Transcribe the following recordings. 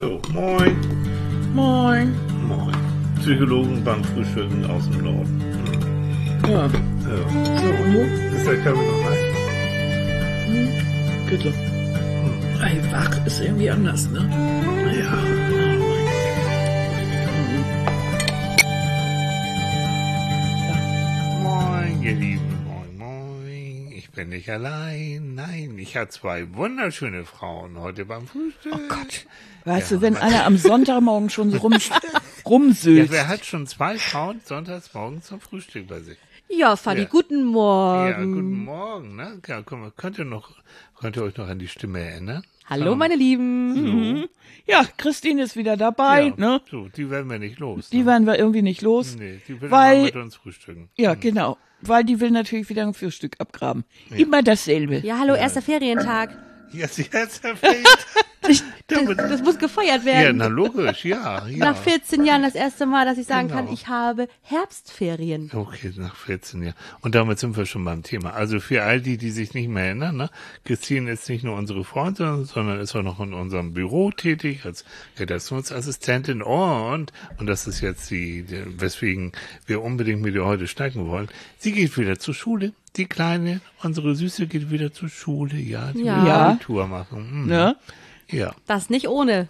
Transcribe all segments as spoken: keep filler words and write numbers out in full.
So, moin. Moin. Moin. Psychologen beim Frühstücken aus dem Norden. Ja. Ja. So, und du? Ist der Kaffee noch heiß? Hm, bitte. Hm. Ey, wach ist irgendwie anders, ne? Ja. Oh Moin, ihr Lieben. Moin, moin. Ich bin nicht allein. Nein, ich habe zwei wunderschöne Frauen heute beim Frühstück. Oh Gott. Weißt Ja, du, wenn was- einer am Sonntagmorgen schon so rum, rumsülzt. Ja, wer hat schon zwei Frauen sonntags morgens zum Frühstück bei sich? Ja, Fanny, Ja. guten Morgen. Ja, guten Morgen, ne? Ja, guck mal, könnt ihr noch, könnt ihr euch noch an die Stimme erinnern? Hallo, meine Lieben. Mhm. Ja, Christine ist wieder dabei, Ja, ne? so, die werden wir nicht los. Die ne? werden wir irgendwie nicht los. Nee, die will weil- immer mit uns frühstücken. Ja, genau. Weil die will natürlich wieder ein Frühstück abgraben. Immer dasselbe. Ja, hallo, erster Ferientag. Ja, sie hat's erwähnt. Das, das muss gefeiert Ja, werden. na logisch, ja, ja. Nach vierzehn Jahren das erste Mal, dass ich sagen Genau. kann, ich habe Herbstferien. Okay, nach vierzehn Jahren. Und damit sind wir schon beim Thema. Also für all die, die sich nicht mehr erinnern, ne? Christine ist nicht nur unsere Freundin, sondern ist auch noch in unserem Büro tätig als Redaktionsassistentin und, und das ist jetzt die, die, weswegen wir unbedingt mit ihr heute steigen wollen, sie geht wieder zur Schule. Die Kleine, unsere Süße geht wieder zur Schule, ja. Die Ja. will Ja. Abitur machen. Mhm. Ne? Ja. Das nicht ohne.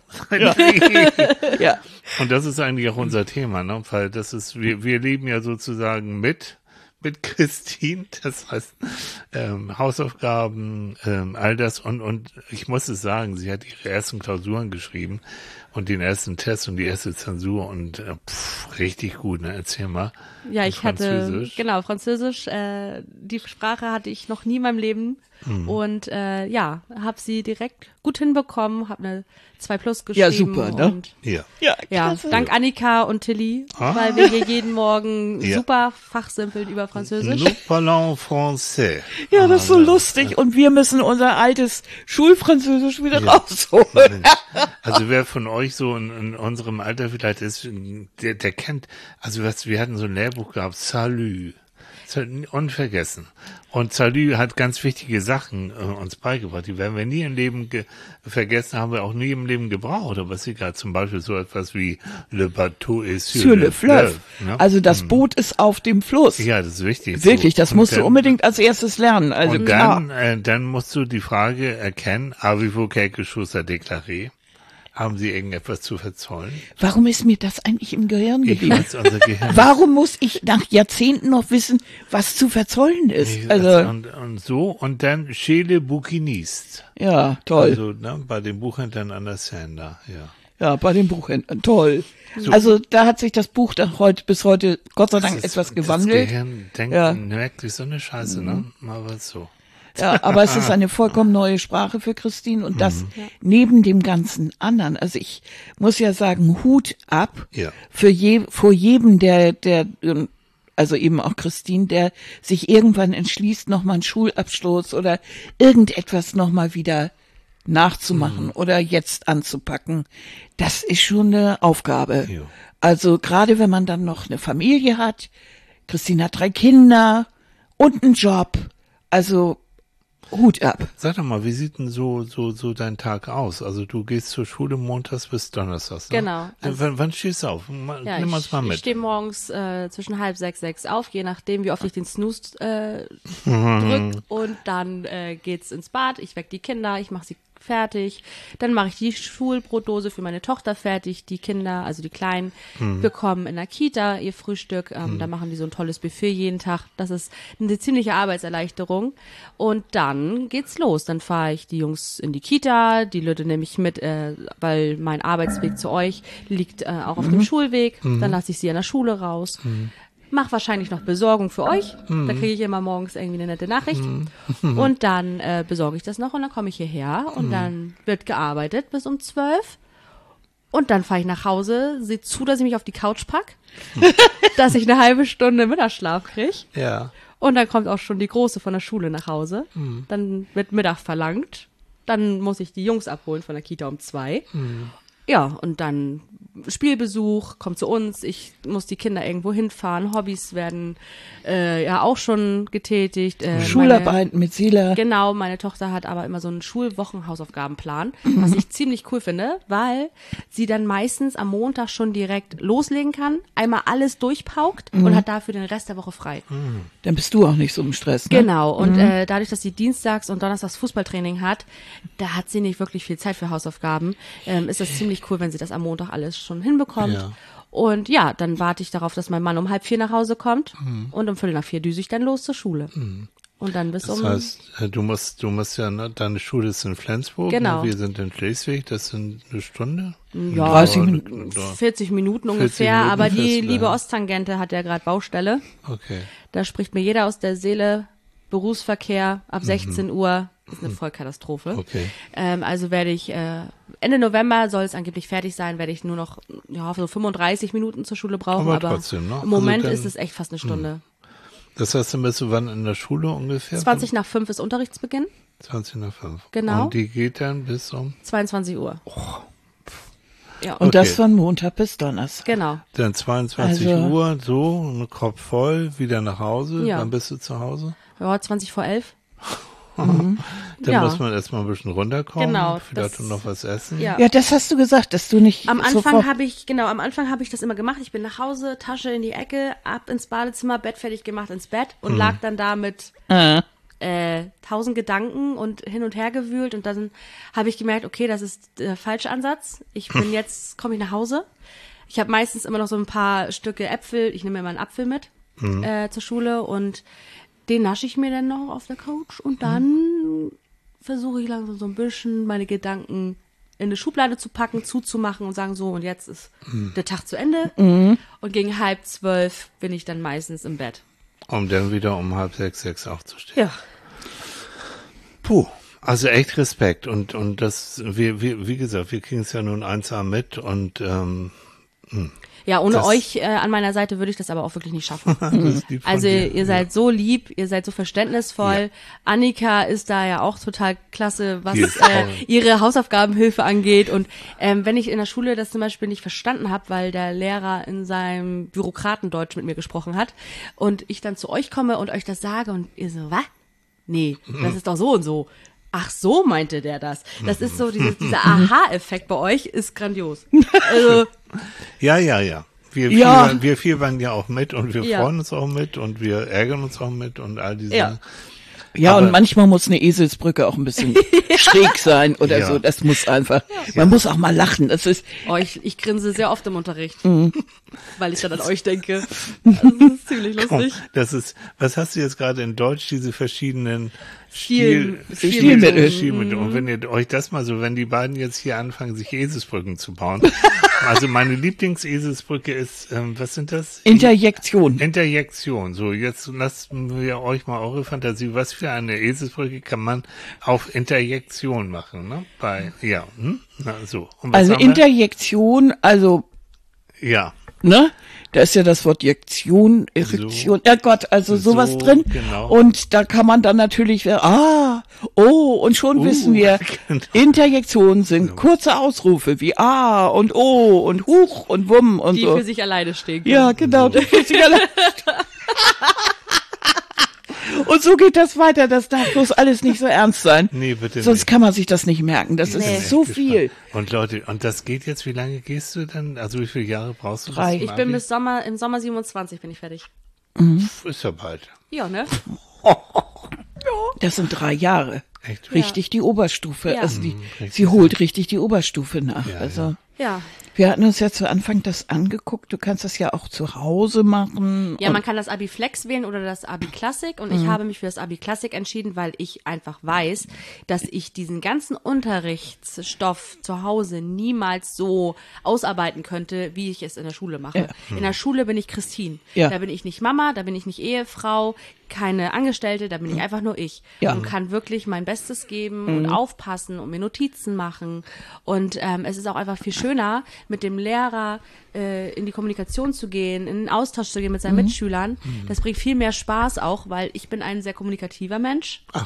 Ja. Und das ist eigentlich auch unser Thema, ne? Weil das ist, wir, wir leben ja sozusagen mit, mit Christine, das heißt, ähm, Hausaufgaben, ähm, all das und, und ich muss es sagen, sie hat ihre ersten Klausuren geschrieben und den ersten Test und die erste Zensur und äh, pff, richtig gut, ne? Erzähl mal. Ja, Und ich hatte, Französisch. genau, Französisch, äh, die Sprache hatte ich noch nie in meinem Leben. Mhm. Und äh, ja, habe sie direkt gut hinbekommen, habe eine zwei plus geschrieben. Ja, super, ne? Und Ja. Ja, ja, klasse. dank Annika und Tilly, Ah. weil wir hier jeden Morgen Ja. super fachsimpeln über Französisch. Nous parlons français. Ja, das ist so Ah, lustig. Und wir müssen unser altes Schulfranzösisch wieder rausholen. Also wer von euch so in, in unserem Alter vielleicht ist, der, der kennt, also was, wir hatten so ein Lehrbuch gehabt, Salut. Salut, unvergessen. Und Salut hat ganz wichtige Sachen äh, uns beigebracht. Die werden wir nie im Leben ge- vergessen, haben wir auch nie im Leben gebraucht. Aber was sie gerade zum Beispiel so etwas wie Le bateau est sur, Sur le fleuve. ne? Also das Boot ist auf dem Fluss. Ja, das ist wichtig. Wirklich, So. das Und musst du dann- unbedingt als erstes lernen. Also Und klar. dann, äh, dann musst du die Frage erkennen, avez-vous quelque chose à déclarer? Haben Sie irgendetwas zu verzollen? Warum ist mir das eigentlich im Gehirn Ich geblieben? weiß, unser Gehirn. Warum muss ich nach Jahrzehnten noch wissen, was zu verzollen ist? Nee, Also, und, und so, und dann chez le bouquiniste. ja, toll. Also, ne, bei den Buchhändlern an der Seine, ja. Ja, bei den Buchhändlern, toll. Also, da hat sich das Buch dann heute, bis heute, Gott sei Dank, Das ist- etwas Das gewandelt. Gehirn denkt, Ja. merkt sich so eine Scheiße, ne? Mal was so. Ja, aber es ist eine vollkommen neue Sprache für Christine und das Mhm. neben dem ganzen anderen. Also ich muss ja sagen, Hut ab Ja. für je, vor jedem, der, der, ähm, also eben auch Christine, der sich irgendwann entschließt, nochmal einen Schulabschluss oder irgendetwas nochmal wieder nachzumachen Mhm. oder jetzt anzupacken. Das ist schon eine Aufgabe. Ja. Also gerade wenn man dann noch eine Familie hat, Christine hat drei Kinder und einen Job, also Hut ab. Sag doch mal, wie sieht denn so, so, so dein Tag aus? Also du gehst zur Schule montags bis donnerstags, ne? Genau. Also, wann, wann stehst du auf? Mal, Ja, nimm uns ich, mal ich mit. stehe morgens äh, zwischen halb sechs, sechs auf, je nachdem, wie oft ich den Snooze äh, Mhm. drück. Und dann äh, geht's ins Bad, ich weck die Kinder, ich mache sie fertig. Dann mache ich die Schulbrotdose für meine Tochter fertig. Die Kinder, also die Kleinen, Mhm. bekommen in der Kita ihr Frühstück. Ähm, Da machen die so ein tolles Buffet jeden Tag. Das ist eine ziemliche Arbeitserleichterung. Und dann geht's los. Dann fahre ich die Jungs in die Kita. Die Leute nehme ich mit, äh, weil mein Arbeitsweg zu euch liegt äh, auch auf dem Schulweg. Dann lasse ich sie an der Schule raus. Mach wahrscheinlich noch Besorgung für euch. Da kriege ich immer morgens irgendwie eine nette Nachricht. Und dann äh, besorge ich das noch und dann komme ich hierher und dann wird gearbeitet bis um zwölf. Und dann fahre ich nach Hause, sehe zu, dass ich mich auf die Couch pack, dass ich eine halbe Stunde Mittagsschlaf kriege. Ja. Und dann kommt auch schon die Große von der Schule nach Hause. Dann wird Mittag verlangt. Dann muss ich die Jungs abholen von der Kita um zwei. Ja, und dann Spielbesuch, kommt zu uns, ich muss die Kinder irgendwo hinfahren, Hobbys werden äh, ja auch schon getätigt. Äh, Schularbeiten mit Sila. Genau, meine Tochter hat aber immer so einen Schulwochenhausaufgabenplan, was ich ziemlich cool finde, weil sie dann meistens am Montag schon direkt loslegen kann, einmal alles durchpaukt mhm. und hat dafür den Rest der Woche frei. Mhm. Dann bist du auch nicht so im Stress, ne? Genau, und mhm. äh, dadurch, dass sie dienstags und donnerstags Fußballtraining hat, da hat sie nicht wirklich viel Zeit für Hausaufgaben, ähm, ist das ziemlich cool, wenn sie das am Montag alles schon hinbekommt. Ja. Und ja, dann warte ich darauf, dass mein Mann um halb vier nach Hause kommt mhm. und um viertel nach vier düse ich dann los zur Schule. Mhm. Und dann bis das um... Das heißt, du musst, du musst ja, ne, deine Schule ist in Flensburg, genau. Ne, wir sind in Schleswig, das sind eine Stunde? Ja, dreißig Minuten. vierzig Minuten ungefähr, Minuten aber die liebe Osttangente hat ja gerade Baustelle. Okay. Da spricht mir jeder aus der Seele, Berufsverkehr ab sechzehn mhm. Uhr, ist eine Vollkatastrophe. Okay. Ähm, also werde ich, äh, Ende November soll es angeblich fertig sein, werde ich nur noch, ja, so fünfunddreißig Minuten zur Schule brauchen, aber, aber trotzdem, ne? im Moment also dann, ist es echt fast eine Stunde. Mh. Das heißt, dann bist du wann in der Schule ungefähr? zwanzig nach fünf ist Unterrichtsbeginn. zwanzig nach fünf. Genau. Und die geht dann bis um? zweiundzwanzig Uhr. Oh. Ja. Und okay. Das von Montag bis Donnerstag. Genau. Dann zweiundzwanzig also, Uhr, so, ein Kopf voll, wieder nach Hause. Ja. Wann bist du zu Hause? Ja, zwanzig vor elf. Mhm. Dann ja. muss man erstmal ein bisschen runterkommen, genau, vielleicht das, noch was essen. Ja. ja, das hast du gesagt, dass du nicht. Am Anfang habe ich, genau, am Anfang habe ich das immer gemacht. Ich bin nach Hause, Tasche in die Ecke, ab ins Badezimmer, Bett fertig gemacht, ins Bett und mhm. lag dann da mit äh. äh, tausend Gedanken und hin und her gewühlt und dann habe ich gemerkt, okay, das ist der falsche Ansatz. Ich bin jetzt, komme ich nach Hause. Ich habe meistens immer noch so ein paar Stücke Äpfel, ich nehme mir mal einen Apfel mit mhm. äh, zur Schule und den nasche ich mir dann noch auf der Couch und dann mhm. versuche ich langsam so ein bisschen meine Gedanken in eine Schublade zu packen, zuzumachen und sagen so, und jetzt ist mhm. der Tag zu Ende. Mhm. Und gegen halb zwölf bin ich dann meistens im Bett. Um dann wieder um halb sechs, sechs aufzustehen. Ja. Puh, also echt Respekt. Und, und das, wir, wir, wie gesagt, wir kriegen es ja nun einsam mit und ähm, mh. Ja, ohne das, euch äh, an meiner Seite würde ich das aber auch wirklich nicht schaffen. Also dir. Ihr seid ja. so lieb, ihr seid so verständnisvoll. Ja. Annika ist da ja auch total klasse, was äh, ihre Hausaufgabenhilfe angeht. Und ähm, wenn ich in der Schule das zum Beispiel nicht verstanden habe, weil der Lehrer in seinem Bürokratendeutsch mit mir gesprochen hat und ich dann zu euch komme und euch das sage und ihr so, was? Nee, das ist doch so und so. Ach so, meinte der das. Das ist so, dieses, dieser Aha-Effekt bei euch ist grandios. Also, ja, ja, ja. Wir, ja. Fiebern, wir fiebern ja auch mit und wir ja. freuen uns auch mit und wir ärgern uns auch mit und all diese. Ja, ja und manchmal muss eine Eselsbrücke auch ein bisschen schräg sein oder ja. so. Das muss einfach, man ja. muss auch mal lachen. Das ist. Oh, ich, ich grinse sehr oft im Unterricht, mhm. weil ich dann an euch denke. Das ist ziemlich lustig. Komm, das ist, was hast du jetzt gerade in Deutsch, diese verschiedenen Stil, Stil, Stilmittel. Stilmittel. Und wenn ihr euch das mal so, wenn die beiden jetzt hier anfangen, sich Eselsbrücken zu bauen. Also meine Lieblingseselsbrücke ist, ähm, was sind das? Interjektion. Interjektion. So, jetzt lassen wir euch mal eure Fantasie. Was für eine Eselsbrücke kann man auf Interjektion machen, ne? Bei, ja, hm? Na, so. Und was also Interjektion, also. Ja. Ne? Da ist ja das Wort Jektion, Erektion, so, ja Gott, also sowas so, drin. Genau. Und da kann man dann natürlich, ah, oh, und schon uh, wissen wir, genau. Interjektionen sind genau. kurze Ausrufe wie ah und oh und huch und wumm und die so. Die für sich alleine stehen können. Ja, genau, die für sich alleine stehen. Und so geht das weiter, das darf bloß alles nicht so ernst sein. Nee, bitte Sonst nicht. kann man sich das nicht merken, das nee. ist so viel. Und Leute, und das geht jetzt, wie lange gehst du dann? Also wie viele Jahre brauchst du? Drei. Ich bin bis Sommer, im Sommer siebenundzwanzig bin ich fertig. Mhm. Ist ja bald. Ja, ne? Das sind drei Jahre. Echt? Richtig ja. die Oberstufe. Ja. Also die, mhm, sie holt richtig die Oberstufe nach. Ja, also. Ja. Wir hatten uns ja zu Anfang das angeguckt. Du kannst das ja auch zu Hause machen. Ja, man kann das Abi Flex wählen oder das Abi Klassik. Und mhm. ich habe mich für das Abi Klassik entschieden, weil ich einfach weiß, dass ich diesen ganzen Unterrichtsstoff zu Hause niemals so ausarbeiten könnte, wie ich es in der Schule mache. Ja. Mhm. In der Schule bin ich Christine. Ja. Da bin ich nicht Mama, da bin ich nicht Ehefrau, keine Angestellte, da bin ich einfach nur ich. Ja. Und kann wirklich mein Bestes geben mhm. und aufpassen und mir Notizen machen. Und ähm, es ist auch einfach viel schöner, mit dem Lehrer äh, in die Kommunikation zu gehen, in den Austausch zu gehen mit seinen mhm. Mitschülern. Mhm. Das bringt viel mehr Spaß auch, weil ich bin ein sehr kommunikativer Mensch. Ach.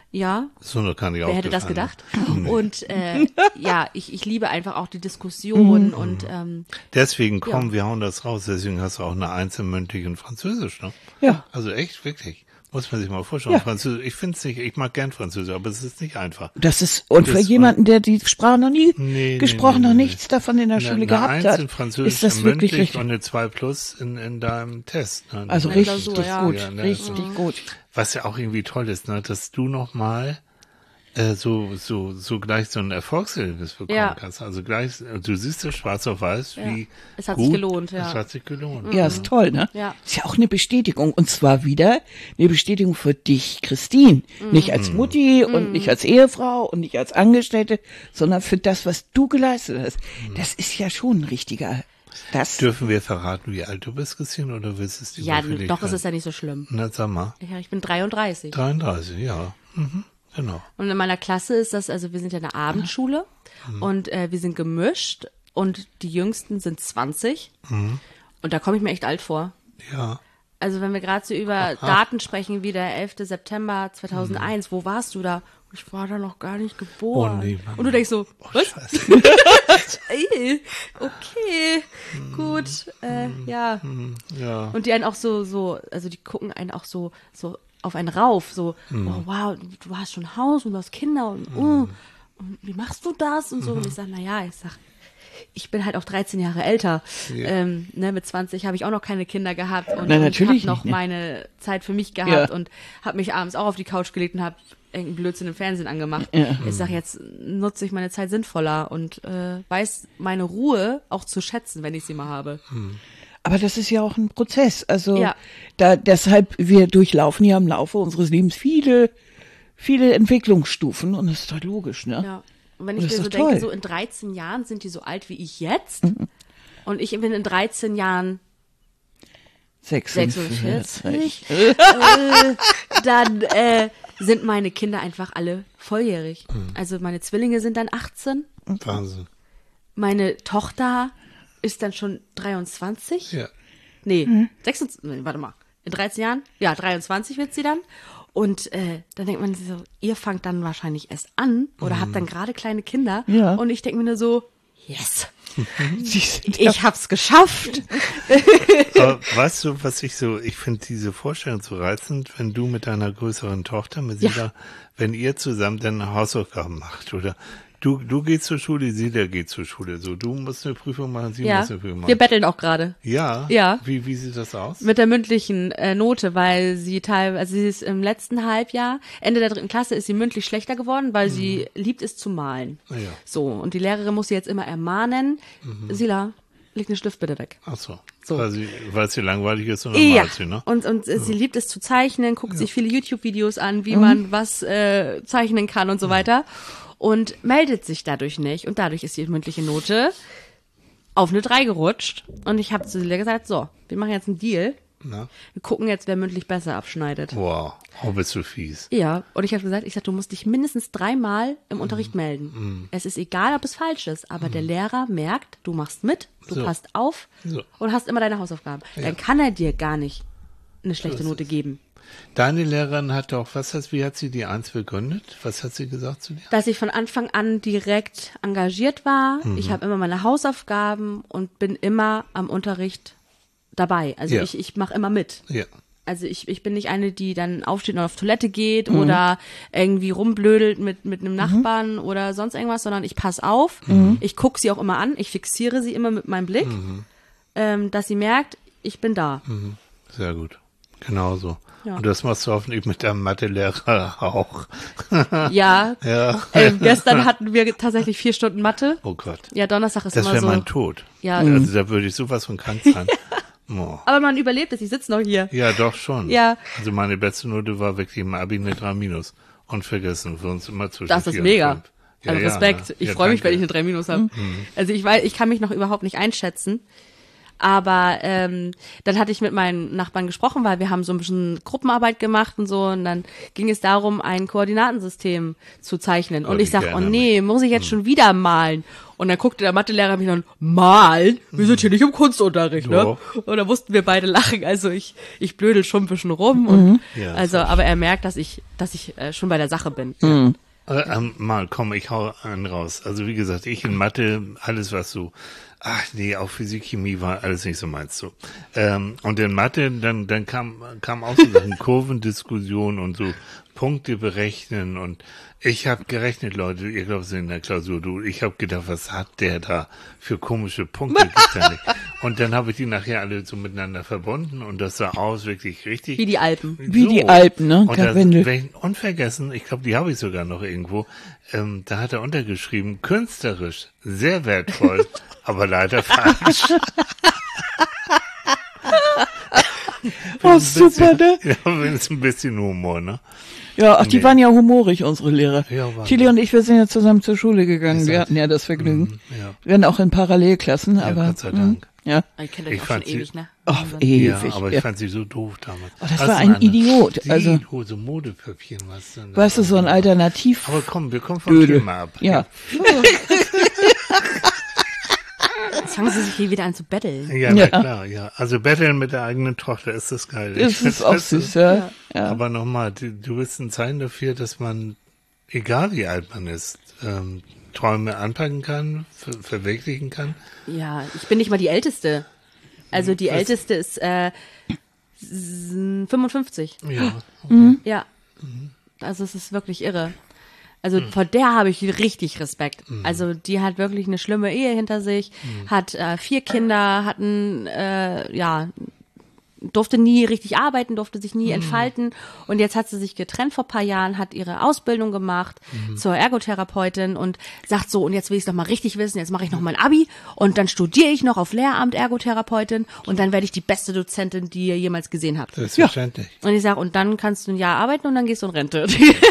Ja. So noch kann ich auch. Wer hätte das gefallen. gedacht? Und äh, ja, ich, ich liebe einfach auch die Diskussion Mhm. und ähm, Deswegen, komm, Ja. wir hauen das raus. Deswegen hast du auch eine Eins im mündlichen Französisch, ne? Ja. Also echt, wirklich. Muss man sich mal vorstellen. Ja. Französisch, ich finde es nicht, ich mag gern Französisch, aber es ist nicht einfach. Das ist, und für Das- jemanden, der die Sprache noch nie Nee, gesprochen, nee, noch nee, nichts davon in der Eine- Schule eine gehabt Eins hat, in Französisch ist das wirklich mündlich richtig. und eine zwei plus in, in deinem Test. Ne? Also Das- richtig Klausur, ja. gut, Ja, ne, richtig gut. Was ja auch irgendwie toll ist, ne, dass du nochmal äh, so so so gleich so ein Erfolgserlebnis bekommen Ja. kannst. Also gleich, äh, du siehst es schwarz auf weiß, Ja. wie Es hat gut, sich gelohnt, ja. Es hat sich gelohnt. Ja, ist toll, ne? Ja. Ist ja auch eine Bestätigung. Und zwar wieder eine Bestätigung für dich, Christine. Nicht als Mutti und nicht als Ehefrau und nicht als Angestellte, sondern für das, was du geleistet hast. Das ist ja schon ein richtiger, das, Dürfen wir verraten, wie alt du bist, Christine, oder willst du es ja, überfällig doch ist halten? es ja nicht so schlimm. Na, sag mal. Ja, ich bin dreiunddreißig. dreiunddreißig, ja. Mhm, genau. Und in meiner Klasse ist das, also wir sind ja eine Abendschule und äh, wir sind gemischt und die Jüngsten sind zwanzig. Und da komme ich mir echt alt vor. Ja. Also wenn wir gerade so über Daten sprechen, wie der elfter September zweitausendeins, wo warst du da? Ich war da noch gar nicht geboren. Oh, nee, Mann. Und du denkst so, Oh, was? Scheiße. Ey, okay, gut, äh, ja. Ja. Und die einen auch so, so, also die gucken einen auch so, so auf einen rauf, so, oh wow, du hast schon ein Haus und du hast Kinder und, oh, und wie machst du das und so. Und ich sag, na ja, ich sag, ich bin halt auch dreizehn Jahre älter. Ja. Ähm, ne, mit zwanzig habe ich auch noch keine Kinder gehabt und, Na, und natürlich habe noch nicht, ne? meine Zeit für mich gehabt Ja. und habe mich abends auch auf die Couch gelegt und habe irgendeinen Blödsinn im Fernsehen angemacht. Ja. Ich sag, jetzt nutze ich meine Zeit sinnvoller und äh, weiß meine Ruhe auch zu schätzen, wenn ich sie mal habe. aber das ist ja auch ein Prozess. Also, Ja. da, deshalb, wir durchlaufen ja im Laufe unseres Lebens viele, viele Entwicklungsstufen und das ist doch logisch, ne? Ja. Und wenn Das ich ist mir so doch denke, toll. so in dreizehn Jahren sind die so alt wie ich jetzt und ich bin in dreizehn Jahren sechsundvierzig. äh, dann äh, sind meine Kinder einfach alle volljährig. Also meine Zwillinge sind dann achtzehn, Wahnsinn. meine Tochter ist dann schon dreiundzwanzig. Ja. Nee, Mhm. sechsundzwanzig, nee, warte mal, in dreizehn Jahren? Ja, dreiundzwanzig wird sie dann. Und äh, dann denkt man sich so, ihr fangt dann wahrscheinlich erst an oder habt dann gerade kleine Kinder. Mhm. Ja. Und ich denke mir nur so, yes, Sie sind ja, ich hab's geschafft. Aber weißt du, was ich so, ich finde diese Vorstellung so reizend, wenn du mit deiner größeren Tochter, mit Ja. Sila, wenn ihr zusammen dann Hausaufgaben macht, oder du, du gehst zur Schule, Sila geht zur Schule, so, du musst eine Prüfung machen, sie Ja, muss eine Prüfung machen. wir betteln auch gerade ja? Ja. Wie, wie sieht das aus? mit der mündlichen äh, Note, weil sie teilweise, also sie ist im letzten Halbjahr, Ende der dritten Klasse ist sie mündlich schlechter geworden, weil sie liebt es zu malen. Ah, ja. So, und die Lehrerin muss sie jetzt immer ermahnen, Sila, leg den Stift bitte weg. Ach so. So. Weil sie, weil es ihr langweilig ist und dann Ja, malt sie, ne? und, und äh, sie liebt es zu zeichnen, guckt sich viele YouTube-Videos an, wie man was äh, zeichnen kann und so weiter und meldet sich dadurch nicht und dadurch ist die mündliche Note auf eine drei gerutscht und ich habe zu Silja gesagt, so, wir machen jetzt einen Deal, Na? wir gucken jetzt, wer mündlich besser abschneidet. Wow, oh, bist du fies. Ja, und ich habe gesagt, ich sag, du musst dich mindestens dreimal im Unterricht melden. Es ist egal, ob es falsch ist, aber der Lehrer merkt, du machst mit, du So. passt auf So. und hast immer deine Hausaufgaben. Dann kann er dir gar nicht eine schlechte Note geben. Deine Lehrerin hat doch, was hat, wie hat sie die Eins begründet? Was hat sie gesagt zu dir? Dass ich von Anfang an direkt engagiert war. Ich habe immer meine Hausaufgaben und bin immer am Unterricht dabei. Also Ja. ich, ich mache immer mit. Ja. Also ich, ich bin nicht eine, die dann aufsteht und auf Toilette geht oder irgendwie rumblödelt mit, mit einem Nachbarn oder sonst irgendwas, sondern ich passe auf. Ich gucke sie auch immer an. Ich fixiere sie immer mit meinem Blick, ähm, dass sie merkt, ich bin da. Sehr gut. Genauso. Ja. Und das machst du hoffentlich mit deinem Mathelehrer auch. Ja, Ja. äh, gestern hatten wir tatsächlich vier Stunden Mathe. Oh Gott. Ja, Donnerstag ist Das immer wäre so. mein Tod. Ja, Also da würde ich sowas von krank sein. Oh. aber man überlebt es. Ich sitze noch hier. Ja, doch schon. Ja. Also meine beste Note war wirklich im Abi eine drei minus. Unvergessen. Für uns immer zwischen Das ist vier und mega. fünf. Ja, Also ja, Respekt. ne? Ich Ja, freue mich, wenn ich danke. eine drei Minus habe. Also ich weiß, ich kann mich noch überhaupt nicht einschätzen. Aber ähm, dann hatte ich mit meinen Nachbarn gesprochen, weil wir haben so ein bisschen Gruppenarbeit gemacht und so. Und dann ging es darum, ein Koordinatensystem zu zeichnen. Und Oh, ich ich sag, oh erinnere nee, muss ich jetzt schon wieder malen? Und dann guckte der Mathelehrer mich an, malen? Wir sind hier nicht im Kunstunterricht, ne? Doch. Und da mussten wir beide lachen. Also ich, ich blödel schon ein bisschen rum. Und Ja, also, das aber er merkt, dass ich, dass ich äh, schon bei der Sache bin. Äh, ähm, mal, komm, ich hau einen raus. Also wie gesagt, ich in Mathe, alles was so, ach nee, auch Physik, Chemie war alles nicht so meins so. Ähm, und in Mathe, dann, dann kam, kam auch so Sachen, Kurvendiskussion und so Punkte berechnen und ich habe gerechnet, Leute, ihr glaubt es in der Klausur, du, ich habe gedacht, was hat der da für komische Punkte gibt's da nicht. Und dann habe ich die nachher alle so miteinander verbunden und das sah aus wirklich richtig. Wie die Alpen. Wie die Alpen, ne, Und das, Karwendel. wenn- unvergessen, ich glaube, die habe ich sogar noch irgendwo, ähm, da hat er untergeschrieben, künstlerisch, sehr wertvoll, aber leider falsch. Oh, Ein bisschen- super, ne? Ja, wenigstens ein bisschen Humor, ne? Ja, ach, die Nee. waren ja humorig, unsere Lehrer. Ja, waren Tilly sie. und ich, wir sind ja zusammen zur Schule gegangen. Ihr Wir seid- hatten ja das Vergnügen. Mhm, ja. Wir waren auch in Parallelklassen, aber. Gott sei mh, Dank. Ja. Ich kenne euch Ich auch schon fand sie- ewig, ne? Ach, Wahnsinn. ewig. Ja, aber ich ja. fand sie so doof damals. Oh, das Was war denn ein Idiot, Die also- Hose, Modepapier, was denn? Weißt du, so ein Alternativ. Aber komm, wir kommen vom Dödel. Thema ab. Ja. Jetzt fangen sie sich hier wieder an zu betteln. Ja, na Ja. klar, ja. Also betteln mit der eigenen Tochter ist das geil. Ich Das find ist auch das- süß, ja. ja. Aber nochmal, du, du bist ein Zeichen dafür, dass man, egal wie alt man ist, ähm, Träume anpacken kann, ver verwirklichen kann. Ja, ich bin nicht mal die Älteste. Also die Was? Älteste ist äh, s- fünfundfünfzig. Ja. Ja. Also es ist wirklich irre. Also vor der habe ich richtig Respekt. Also die hat wirklich eine schlimme Ehe hinter sich, hat äh, vier Kinder, hat ein, äh, ja, durfte nie richtig arbeiten, durfte sich nie entfalten. Und jetzt hat sie sich getrennt vor paar Jahren, hat ihre Ausbildung gemacht zur Ergotherapeutin und sagt so, und jetzt will ich es doch mal richtig wissen, jetzt mache ich noch mein Abi und dann studiere ich noch auf Lehramt Ergotherapeutin und dann werde ich die beste Dozentin, die ihr jemals gesehen habt. Selbstverständlich. Und ich sage, und dann kannst du ein Jahr arbeiten und dann gehst du in Rente.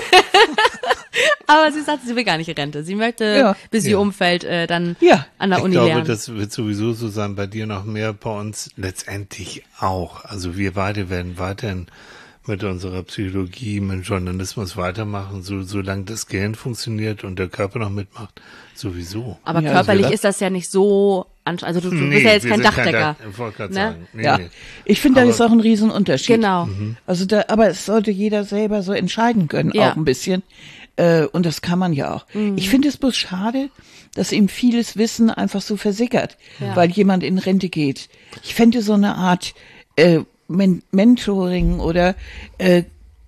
Aber sie sagt, sie will gar nicht in Rente. Sie möchte, Ja. bis Ja. ihr Umfeld äh, dann Ja. an der Ich Uni glaube, lernen. das wird sowieso so sein, bei dir noch mehr, bei uns letztendlich auch. Also wir beide werden weiterhin mit unserer Psychologie, mit Journalismus weitermachen, so, solange das Gehirn funktioniert und der Körper noch mitmacht, sowieso. Aber Ja, körperlich also wir- ist das ja nicht so anstrengend. Also du, du Nee, bist ja jetzt wir kein sind Dachdecker. Dach- ich wollte gerade Ne? sagen. Nee, Ja, nee. ich finde, da Aber- ist auch ein Riesenunterschied. Genau. Also da, aber es sollte jeder selber so entscheiden können, Ja. auch ein bisschen. Äh, und das kann man ja auch. Ich finde es bloß schade, dass ihm vieles Wissen einfach so versickert, Ja. weil jemand in Rente geht. Ich fände so eine Art äh, Men Mentoring oder äh,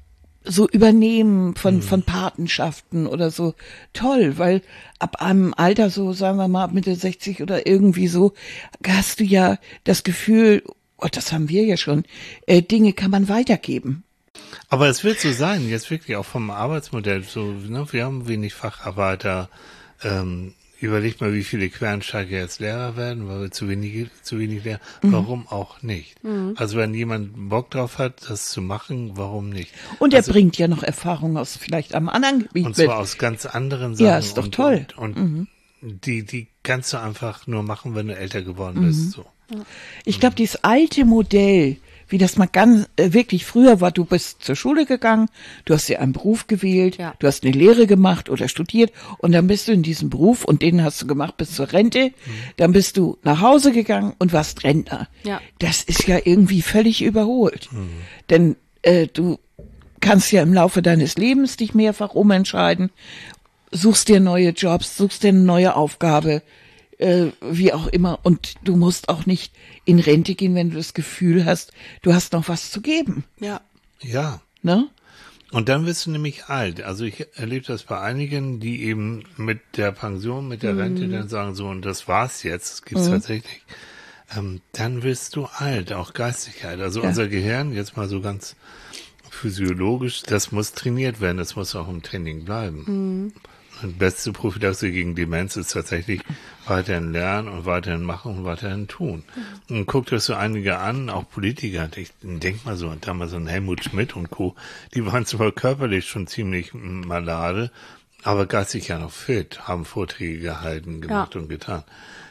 so Übernehmen von, von Patenschaften oder so toll, weil ab einem Alter, so sagen wir mal ab Mitte sechzig oder irgendwie so, hast du ja das Gefühl, oh, das haben wir ja schon, äh, Dinge kann man weitergeben. Aber es wird so sein, jetzt wirklich auch vom Arbeitsmodell. So, ne, wir haben wenig Facharbeiter. Ähm, überlegt mal, wie viele Quereinsteiger jetzt Lehrer werden, weil wir zu wenig, zu wenig Lehrer. Warum auch nicht? Also wenn jemand Bock drauf hat, das zu machen, warum nicht? Und er also, bringt ja noch Erfahrung aus vielleicht einem anderen Gebiet und mit. zwar aus ganz anderen Sachen. Ja, ist doch und, toll. Und, und die, die kannst du einfach nur machen, wenn du älter geworden bist. So. Ich glaube, dieses alte Modell, wie das mal ganz äh, wirklich früher war, du bist zur Schule gegangen, du hast dir einen Beruf gewählt, Ja. du hast eine Lehre gemacht oder studiert und dann bist du in diesem Beruf und den hast du gemacht bis zur Rente, dann bist du nach Hause gegangen und warst Rentner. Ja. Das ist ja irgendwie völlig überholt. Denn äh, du kannst ja im Laufe deines Lebens dich mehrfach umentscheiden, suchst dir neue Jobs, suchst dir eine neue Aufgabe, äh, wie auch immer. Und du musst auch nicht in Rente gehen, wenn du das Gefühl hast, du hast noch was zu geben. Ja. Ja. Ne? Und dann wirst du nämlich alt. Also ich erlebe das bei einigen, die eben mit der Pension, mit der Rente dann sagen so, und das war's jetzt, das gibt's tatsächlich. Ähm, dann wirst du alt, auch geistig alt. Also Ja. unser Gehirn, jetzt mal so ganz physiologisch, das muss trainiert werden, das muss auch im Training bleiben. Und beste Prophylaxe gegen Demenz ist tatsächlich weiterhin lernen und weiterhin machen und weiterhin tun. Und guckt euch so einige an, auch Politiker. Ich denk mal so, damals so ein Helmut Schmidt und Co., die waren zwar körperlich schon ziemlich malade, aber geistig ja noch fit, haben Vorträge gehalten, gemacht Ja. und getan.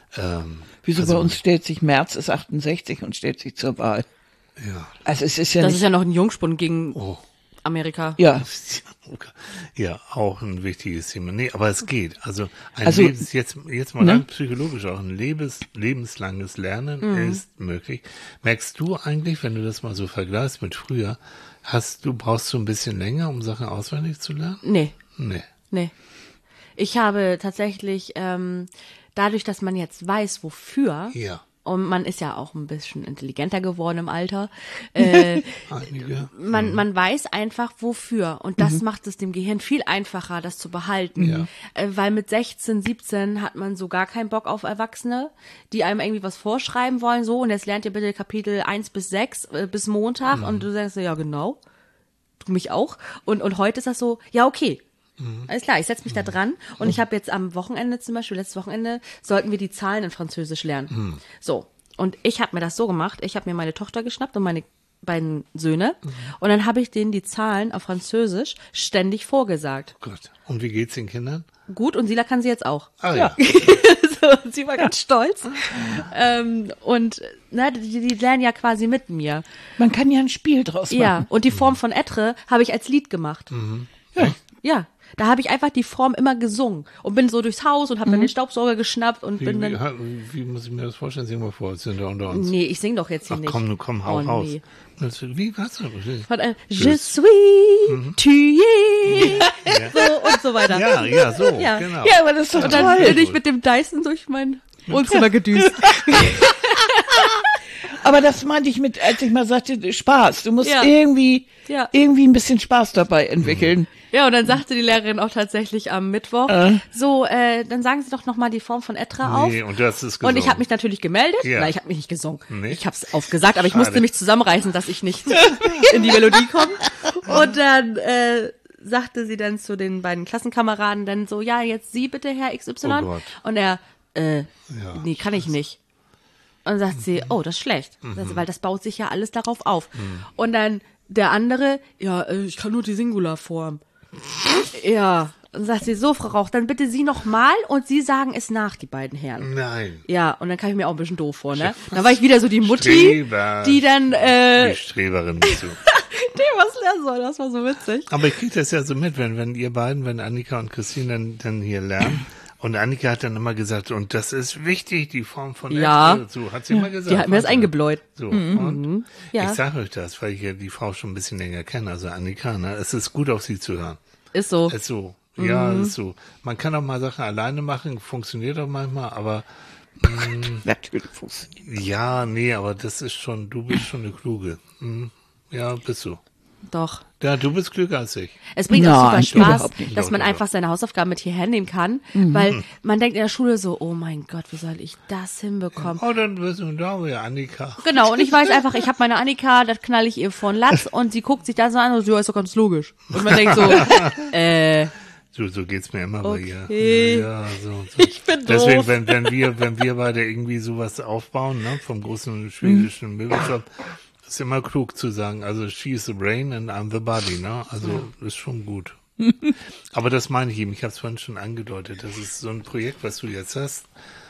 Ähm, Wieso also, bei uns stellt sich Merz ist achtundsechzig und stellt sich zur Wahl? Ja. Also es ist ja Das nicht, ist ja noch ein Jungspund gegen Oh. Amerika. ja. Ja, auch ein wichtiges Thema. Nee, aber es geht. Also ein Also, Lebens, jetzt, jetzt mal ne? rein psychologisch auch ein lebens, lebenslanges Lernen Mhm. ist möglich. Merkst du eigentlich, wenn du das mal so vergleichst mit früher, hast du, brauchst du ein bisschen länger, um Sachen auswendig zu lernen? Nee, Nee. nee. Ich habe tatsächlich, ähm, dadurch, dass man jetzt weiß, wofür, Ja. und man ist ja auch ein bisschen intelligenter geworden im Alter, äh, Einige. man, man weiß einfach wofür. Und das macht es dem Gehirn viel einfacher, das zu behalten. Ja. Äh, weil mit sechzehn, siebzehn hat man so gar keinen Bock auf Erwachsene, die einem irgendwie was vorschreiben wollen, so, und jetzt lernt ihr bitte Kapitel eins bis sechs äh, bis Montag, und du sagst so, ja genau, du mich auch. Und, und heute ist das so, ja okay, alles klar, ich setze mich da dran, und ich habe jetzt am Wochenende zum Beispiel, letztes Wochenende, sollten wir die Zahlen in Französisch lernen. So, und ich habe mir das so gemacht, ich habe mir meine Tochter geschnappt und meine beiden Söhne, und dann habe ich denen die Zahlen auf Französisch ständig vorgesagt. Oh Gott. Und wie geht's den Kindern? Gut, und Sila kann sie jetzt auch. Ah ja. So, und sie war ganz stolz. Ähm, und na, die, die lernen ja quasi mit mir. Man kann ja ein Spiel draus machen. Ja, und die Form von Etre habe ich als Lied gemacht. Ja. Ja, da habe ich einfach die Form immer gesungen und bin so durchs Haus und habe dann den Staubsauger geschnappt und Wie, bin wie, dann... wie muss ich mir das vorstellen? Sing mal vor, jetzt sind da unter uns. Nee, ich sing doch jetzt hier Ach nicht. komm, du komm, hau Oh, raus. nee. Das, wie, was? Von, äh, Je suis tué. So und so weiter. Ja, ja, so, Ja. genau. Ja, aber das ist doch Und dann toll. bin ich mit dem Dyson durch mein Wohnzimmer gedüst. Aber das meinte ich mit, als ich mal sagte, Spaß. Du musst Ja. irgendwie, Ja. irgendwie ein bisschen Spaß dabei entwickeln. Ja, und dann sagte die Lehrerin auch tatsächlich am Mittwoch, Äh. so, äh, dann sagen Sie doch nochmal die Form von Etre auf. Nee, und das ist Und ich gesungen. habe mich natürlich gemeldet. Ja. Nein, ich habe mich nicht gesungen. Nee? Ich habe es aufgesagt, aber ich Schade. musste mich zusammenreißen, dass ich nicht in die Melodie komme. Und dann äh, sagte sie dann zu den beiden Klassenkameraden dann so, ja, jetzt Sie bitte, Herr X Y. Oh Gott. Und er, äh, Ja, nee, kann ich nicht. Und dann sagt sie, oh, das ist schlecht, Mhm. das, weil das baut sich ja alles darauf auf. Und dann der andere, ja, äh, ich kann nur die Singularform. Ja, und sagt sie, so, Frau Rauch, dann bitte Sie noch mal und Sie sagen es nach, die beiden Herren. Nein. Ja, und dann kam ich mir auch ein bisschen doof vor, ne? Dann war ich wieder so die Mutti, Streber. die dann, äh, Die Streberin bist du. dem was lernen soll. Das war so witzig. Aber ich kriege das ja so mit, wenn, wenn ihr beiden, wenn Annika und Christine dann, dann hier lernen. Und Annika hat dann immer gesagt, und das ist wichtig, die Form von Ja. Äpfel. So hat sie immer gesagt. Die hat mir das eingebläut. So, und Ja. ich sage euch das, weil ich ja die Frau schon ein bisschen länger kenne, also Annika, ne? Es ist gut, auf sie zu hören. Ist so. Ist so. Ja, ist so. Man kann auch mal Sachen alleine machen, funktioniert auch manchmal, aber Natürlich funktioniert. ja, nee, aber das ist schon, du bist schon eine Kluge. Hm. Ja, bist du. Doch. Ja, du bist klüger als ich. Es bringt auch Nein, super Spaß, überhaupt nicht. dass Doch, man doch, einfach doch. seine Hausaufgaben mit hierher nehmen kann, weil man denkt in der Schule so, oh mein Gott, wie soll ich das hinbekommen? Oh, dann wirst du da, ja, Annika. Genau, und ich weiß einfach, ich habe meine Annika, das knall ich ihr vor den Latz und sie guckt sich das so an und so, ja, ist doch ganz logisch. Und man denkt so, äh, So, so geht's mir immer bei ihr. Okay. Ja, ja, so, so. ich bin Deswegen, doof. wenn, wenn wir, wenn wir beide irgendwie sowas aufbauen, ne, vom großen schwedischen Möbelshop, ist immer klug zu sagen, also she is the brain and I'm the body, ne? Also, ist schon gut. Aber das meine ich eben, ich habe es vorhin schon angedeutet, das ist so ein Projekt, was du jetzt hast,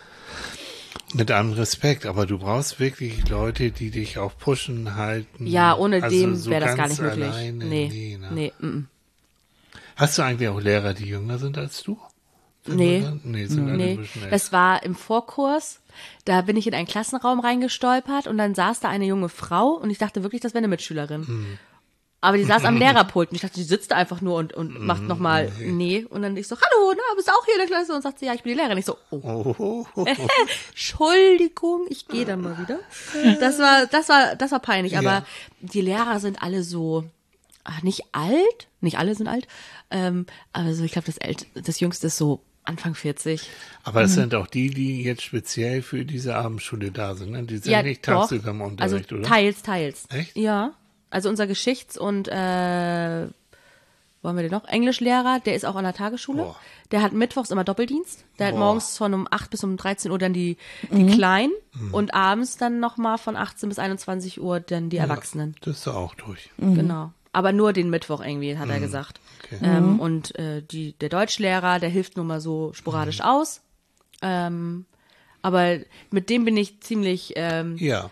mit allem Respekt, aber du brauchst wirklich Leute, die dich auch pushen, halten. ja, ohne Also dem so wäre das gar ganz nicht möglich. alleine, nee, nee, ne? nee, mm, Hast du eigentlich auch Lehrer, die jünger sind als du? nee. Nee, sind alle ein Nee, bisschen älter. das war im Vorkurs, da bin ich in einen Klassenraum reingestolpert und dann saß da eine junge Frau und ich dachte wirklich, das wäre eine Mitschülerin. Hm. Aber die saß am Lehrerpult und ich dachte, die sitzt da einfach nur und, und macht nochmal, nee. Und dann ich so, hallo, na, bist du auch hier in der Klasse? Und sagt sie, ja, ich bin die Lehrerin. Ich so, oh, Oh, oh, oh, oh. Entschuldigung, ich gehe dann mal wieder. Das war, das war, das war peinlich, aber Ja. die Lehrer sind alle so, ach, nicht alt, nicht alle sind alt, ähm, aber so, ich glaube, das, ält- das Jüngste ist so Anfang vierzig. Aber es sind auch die, die jetzt speziell für diese Abendschule da sind, ne? Die sind Ja, nicht doch. tagsüber im Also Unterricht, oder? teils, teils. Echt? Ja. Also unser Geschichts- und äh, wo haben wir den noch? Englischlehrer, der ist auch an der Tagesschule. Boah. Der hat mittwochs immer Doppeldienst. Der hat Boah. morgens von um acht bis um dreizehn Uhr dann die, die Kleinen und abends dann nochmal von achtzehn bis einundzwanzig Uhr dann die Erwachsenen. Das ist auch durch. Genau. Aber nur den Mittwoch irgendwie, hat er gesagt. Okay. Ähm, und äh, die, der Deutschlehrer, der hilft nur mal so sporadisch aus. Ähm, Aber mit dem bin ich ziemlich ähm, Ja.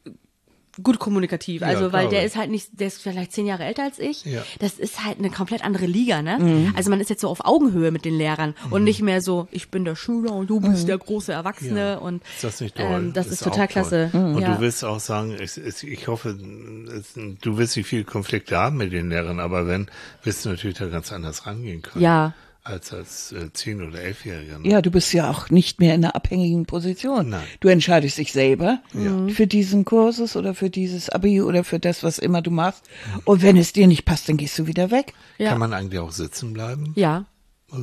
gut kommunikativ. Ja, Also, weil glaube der ich. ist halt nicht, der ist vielleicht zehn Jahre älter als ich. Ja. Das ist halt eine komplett andere Liga, ne? Also man ist jetzt so auf Augenhöhe mit den Lehrern und nicht mehr so, ich bin der Schüler und du bist der große Erwachsene Ja. und Ist das nicht toll? ähm, das ist, auch total toll. klasse. Und Ja. du willst auch sagen, ich, ich, ich hoffe, es, du wirst nicht viele Konflikte haben mit den Lehrern, aber wenn, wirst du natürlich da ganz anders rangehen können. Ja. Als als äh, zehn- oder elfjähriger. Ne? Ja, du bist ja auch nicht mehr in einer abhängigen Position. Nein. Du entscheidest dich selber Ja. für diesen Kursus oder für dieses Abi oder für das, was immer du machst. Und wenn es dir nicht passt, dann gehst du wieder weg. Ja. Kann man eigentlich auch sitzen bleiben? Ja. Oh.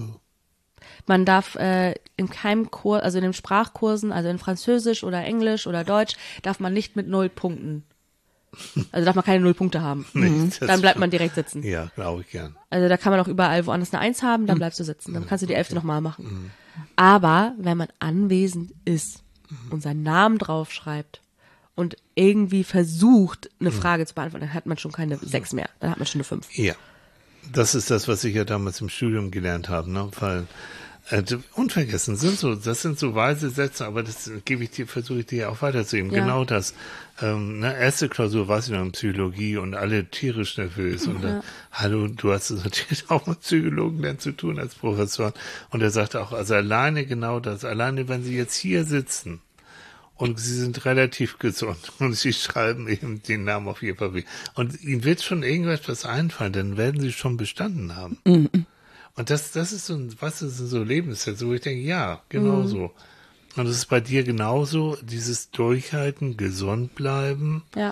Man darf äh, in keinem Kurs, also in den Sprachkursen, also in Französisch oder Englisch oder Deutsch, darf man nicht mit null Punkten. Also darf man keine null Punkte haben. Nee, das Dann bleibt man schon. direkt sitzen. Ja, glaube ich gern. Also da kann man auch überall woanders eine Eins haben, dann bleibst du sitzen. Dann kannst du die Elfte nochmal machen. Aber wenn man anwesend ist und seinen Namen draufschreibt und irgendwie versucht, eine Frage zu beantworten, dann hat man schon keine Sechs mehr. Dann hat man schon eine Fünf. Ja. Das ist das, was ich ja damals im Studium gelernt habe, ne? Weil äh, unvergessen sind so, das sind so weise Sätze, aber das gebe ich dir, versuche ich dir ja auch weiterzugeben. Ja. Genau das. Ähm, ne, erste Klausur war ich noch in Psychologie und alle tierisch nervös. Und dann, hallo, du hast es natürlich auch mit Psychologen dann zu tun als Professor. Und er sagte auch, also alleine genau das, alleine wenn Sie jetzt hier sitzen und Sie sind relativ gesund und Sie schreiben eben den Namen auf Ihr Papier und Ihnen wird schon irgendwas einfallen, dann werden Sie schon bestanden haben. Mhm. Und das, das ist so, ein- was ist so Lebenssätze, wo ich denke, ja, genau so. Und das ist bei dir genauso, dieses Durchhalten, gesund bleiben, Ja.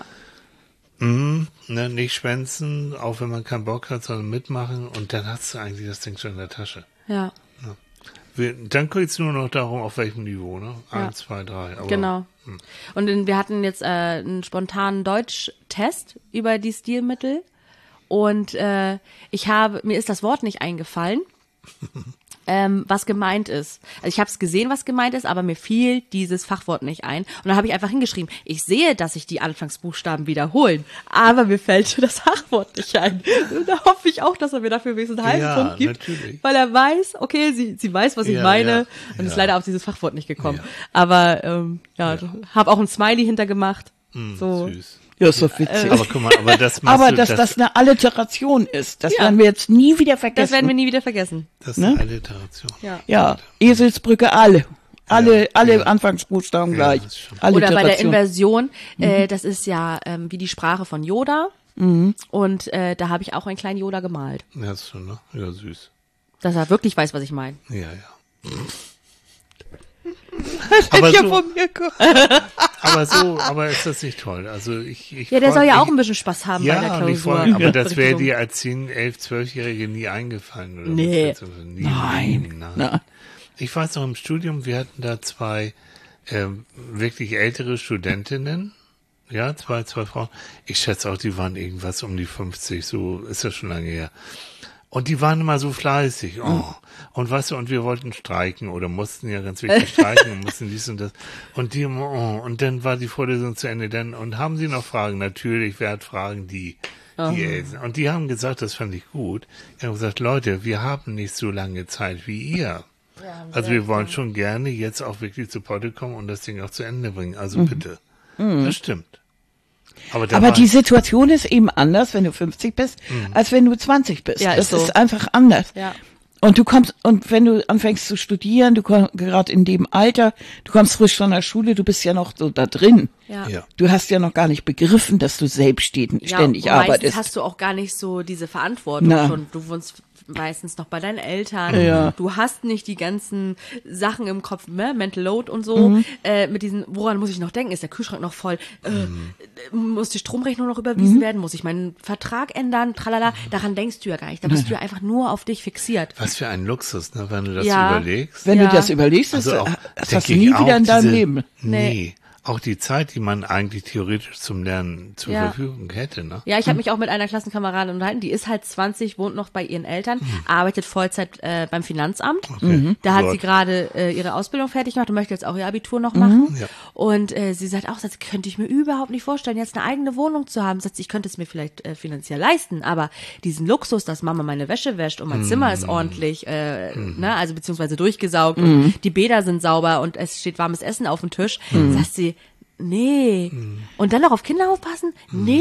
mhm, ne, nicht schwänzen, auch wenn man keinen Bock hat, sondern mitmachen und dann hast du eigentlich das Ding schon in der Tasche. Ja. Wir, dann geht es nur noch darum, auf welchem Niveau, ne? Ja. Eins, zwei, drei. Aber, Genau. Und in, wir hatten jetzt äh, einen spontanen Deutsch-Test über die Stilmittel und äh, ich habe, mir ist das Wort nicht eingefallen, ähm, was gemeint ist. Also ich habe es gesehen, was gemeint ist, aber mir fiel dieses Fachwort nicht ein. Und dann habe ich einfach hingeschrieben, ich sehe, dass sich die Anfangsbuchstaben wiederholen, aber mir fällt das Fachwort nicht ein. Und da hoffe ich auch, dass er mir dafür wenigstens einen halben Ja, Punkt gibt, natürlich. weil er weiß, okay, sie, sie weiß, was ich Ja, meine ja, und ist ja. leider auf dieses Fachwort nicht gekommen. Ja. Aber ähm, ja, habe auch ein Smiley hintergemacht. so. Süß. Ja, ist doch witzig. Aber guck mal, aber das machst Aber du, dass das eine Alliteration ist, das Ja. werden wir jetzt nie wieder vergessen. Das werden wir nie wieder vergessen. das ist eine Alliteration. Ja. Ja, Eselsbrücke, alle. Alle, Ja, alle ja. Anfangsbuchstaben Ja, gleich. das stimmt. Oder bei der Alliteration. Inversion, äh, das ist ja ähm, wie die Sprache von Yoda. Und äh, da habe ich auch einen kleinen Yoda gemalt, Ja, ist schon, ne? Ja, süß. dass er wirklich weiß, was ich meine. Ja, ja. Das Aber hätte ja so- von mir gehört. Aber so, aber ist das nicht toll? Also ich, ich Ja, der freu- soll ja ich, auch ein bisschen Spaß haben bei der ja, und ich Klausur. freu, aber Ja. das wäre dir als zehn, elf, zwölfjährige nie eingefallen, oder? Nee. was? Also nie, Nein. nie, nein. Nein. Ich weiß noch im Studium, wir hatten da zwei ähm, wirklich ältere Studentinnen. Ja, zwei, zwei Frauen. Ich schätze auch, die waren irgendwas um die fünfzig, so ist das schon lange her. Und die waren immer so fleißig. Oh. Und weißt du, und wir wollten streiken oder mussten ja ganz wichtig streiken und mussten dies und das. Und die, oh, und dann war die Vorlesung zu Ende. Dann, und haben sie noch Fragen? Natürlich, wer hat Fragen? Die, die Elsen. Und die haben gesagt, das fand ich gut. Die haben gesagt, Leute, wir haben nicht so lange Zeit wie ihr. Also wir wollen schon gerne jetzt auch wirklich zu Potte kommen und das Ding auch zu Ende bringen. Also bitte. Das stimmt. Aber, da Aber war- die Situation ist eben anders, wenn du fünfzig bist, Mhm. als wenn du zwanzig bist. Ja, das ist so. ist einfach anders. Ja. Und du kommst, und wenn du anfängst zu studieren, du kommst gerade in dem Alter, du kommst frisch von der Schule, du bist ja noch so da drin. Ja. Ja. Du hast ja noch gar nicht begriffen, dass du selbstständig Ja, ständig und meistens arbeitest. hast du auch gar nicht so diese Verantwortung Na. schon. Du wohnst meistens noch bei deinen Eltern. Ja. Du hast nicht die ganzen Sachen im Kopf, ne? Mental Load und so. Mhm. Äh, mit diesen, woran muss ich noch denken? Ist der Kühlschrank noch voll? Äh, Mhm. Muss die Stromrechnung noch überwiesen Mhm. werden? Muss ich meinen Vertrag ändern? Tralala. Daran denkst du ja gar nicht. Da bist du ja einfach nur auf dich fixiert. Was für ein Luxus, ne, wenn du das Ja. überlegst. Wenn Ja. du das überlegst, das, Also auch, das denk hast du ich nie auch wieder in deinem diese- Leben. Nee. Nee. auch die Zeit, die man eigentlich theoretisch zum Lernen zur Ja. Verfügung hätte, ne? Ja, ich habe mich auch mit einer Klassenkameradin unterhalten, die ist halt zwanzig, wohnt noch bei ihren Eltern, arbeitet Vollzeit äh, beim Finanzamt. Okay. Da hat Gott. sie gerade äh, ihre Ausbildung fertig gemacht und möchte jetzt auch ihr Abitur noch machen. Ja. Und äh, sie sagt auch, das könnte ich mir überhaupt nicht vorstellen, jetzt eine eigene Wohnung zu haben. Sagt sie, ich könnte es mir vielleicht äh, finanziell leisten, aber diesen Luxus, dass Mama meine Wäsche wäscht und mein Zimmer ist ordentlich, äh, ne, also beziehungsweise durchgesaugt und die Bäder sind sauber und es steht warmes Essen auf dem Tisch, sagt sie, nee. Und dann noch auf Kinder aufpassen? Nee.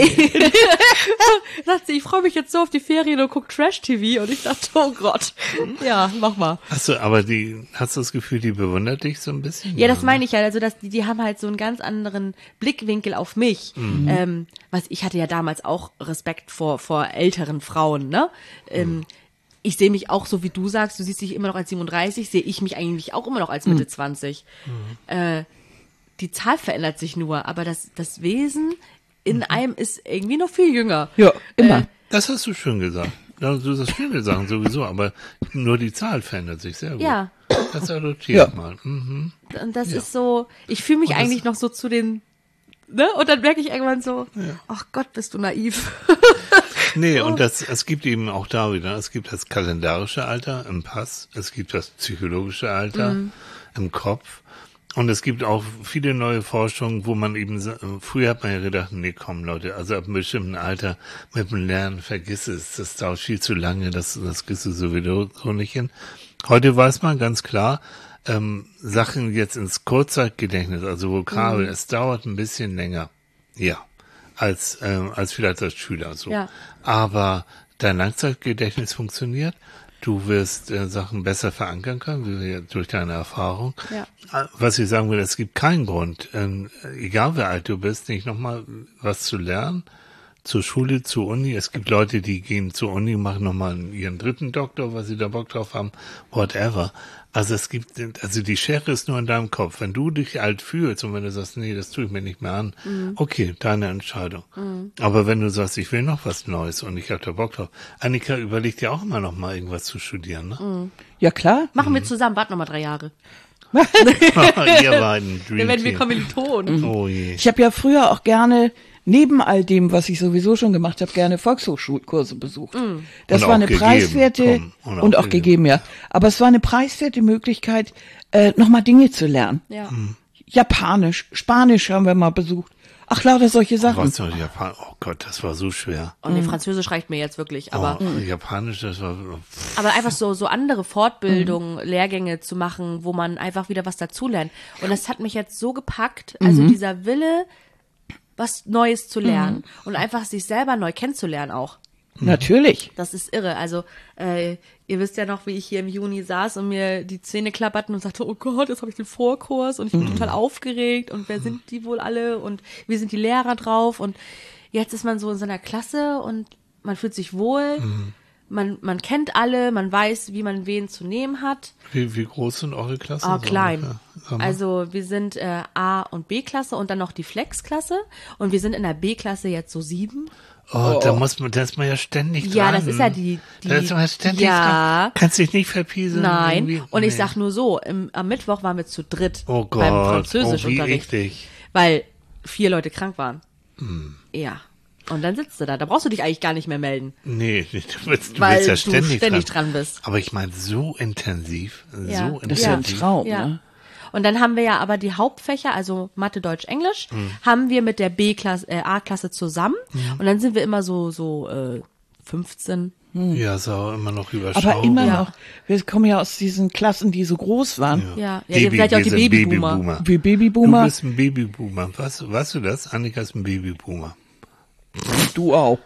Sagt sie, ich freue mich jetzt so auf die Ferien und guck Trash-T V. Und ich dachte, oh Gott. Ja, mach mal. Hast du, aber die, hast du das Gefühl, die bewundert dich so ein bisschen? Ja, das meine ich ja. Also, dass die, die haben halt so einen ganz anderen Blickwinkel auf mich. Ähm, was, ich hatte ja damals auch Respekt vor, vor älteren Frauen, ne? Ähm, ich sehe mich auch so, wie du sagst, du siehst dich immer noch als siebenunddreißig, sehe ich mich eigentlich auch immer noch als Mitte zwanzig. Äh, die Zahl verändert sich nur, aber das, das Wesen in einem ist irgendwie noch viel jünger. Ja, immer. Äh, Das hast du schön gesagt. Ja, du das viele sagen sowieso, aber nur die Zahl verändert sich sehr gut. Ja. Das adoptiert Ja. mal. Mhm. Und das ist so, ich fühle mich Und das- eigentlich noch so zu den, ne? Und dann merke ich irgendwann so, ach Gott, bist du naiv. Nee, und das, es gibt eben auch da wieder, es gibt das kalendarische Alter im Pass, es gibt das psychologische Alter im Kopf. Und es gibt auch viele neue Forschungen, wo man eben, sa- früher hat man ja gedacht, nee, komm Leute, also ab einem bestimmten Alter mit dem Lernen, vergiss es, das dauert viel zu lange, das, das kriegst du sowieso so nicht hin. Heute weiß man ganz klar, ähm, Sachen jetzt ins Kurzzeitgedächtnis, also Vokabel, es dauert ein bisschen länger, ja, als, ähm, als vielleicht als Schüler so. Ja. Aber dein Langzeitgedächtnis funktioniert. Du wirst äh, Sachen besser verankern können, wie wir durch deine Erfahrung. Ja. Äh, Was ich sagen will, es gibt keinen Grund, ähm, egal wie alt du bist, nicht nochmal was zu lernen. Zur Schule, zur Uni. Es gibt Leute, die gehen zur Uni, machen nochmal ihren dritten Doktor, weil sie da Bock drauf haben, whatever. Also es gibt, also die Schere ist nur in deinem Kopf. Wenn du dich alt fühlst und wenn du sagst, nee, das tue ich mir nicht mehr an, okay, deine Entscheidung. Aber wenn du sagst, ich will noch was Neues und ich habe da Bock drauf. Annika überlegt ja auch immer noch mal irgendwas zu studieren, ne? Ja, klar. Machen wir zusammen, warten noch mal drei Jahre. Ihr beiden Dream Dann werden wir Team. Kommilitonen. Oh je. Ich habe ja früher auch gerne, neben all dem, was ich sowieso schon gemacht habe, gerne Volkshochschulkurse besucht. Das Und war auch eine gegeben, preiswerte, komm, und und auch auch, gegeben, ja. Aber es war eine preiswerte Möglichkeit, äh, nochmal Dinge zu lernen. Ja. Japanisch, Spanisch haben wir mal besucht. Ach, lauter solche Sachen. Was noch Japan? Oh Gott, das war so schwer. Und nee, Französisch reicht mir jetzt wirklich, aber, oh, Japanisch, das war, aber einfach so, so andere Fortbildungen, Lehrgänge zu machen, wo man einfach wieder was dazulernt. Und das hat mich jetzt so gepackt, also dieser Wille, was Neues zu lernen und einfach sich selber neu kennenzulernen auch. Natürlich. Das ist irre. Also, äh, ihr wisst ja noch, wie ich hier im Juni saß und mir die Zähne klapperten und sagte, oh Gott, jetzt habe ich den Vorkurs und ich bin total aufgeregt und wer sind die wohl alle und wie sind die Lehrer drauf und jetzt ist man so in seiner Klasse und man fühlt sich wohl, man, man kennt alle, man weiß, wie man wen zu nehmen hat. wie, wie groß sind eure Klassen? Ah, so klein. ungefähr? Sag mal. Also wir sind äh, A- und B-Klasse und dann noch die Flex-Klasse und wir sind in der B-Klasse jetzt so sieben. Oh, da muss man, da ist man ja ständig Ja, dran. das ist ja die- die- Da ist man ja ständig ja. dran. Kannst dich nicht verpieseln. Nein, irgendwie? und ich Nee. sag nur so, im, am Mittwoch waren wir zu dritt Oh Gott, beim oh, wie Französischunterricht, eklig. weil vier Leute krank waren. Hm. Ja. Und dann sitzt du da. Da brauchst du dich eigentlich gar nicht mehr melden, Nee, du willst, du weil willst ja du ständig, ständig dran. dran bist. Aber ich meine, so intensiv, Ja. so Das ist ja ein intensiv. Traum, Ja. ne? Und dann haben wir ja aber die Hauptfächer, also Mathe, Deutsch, Englisch, Hm. haben wir mit der B-Klasse, äh, A-Klasse zusammen. Und dann sind wir immer so, so, äh, fünfzehn. Ja, ist auch immer noch überschaubar. Aber immer Ja. noch, wir kommen ja aus diesen Klassen, die so groß waren, Ja, ja, ihr seid ja auch die wir sind Babyboomer. wie Du Babyboomer, bist ein Babyboomer. Weißt, weißt du das? Annika ist ein Babyboomer. du auch.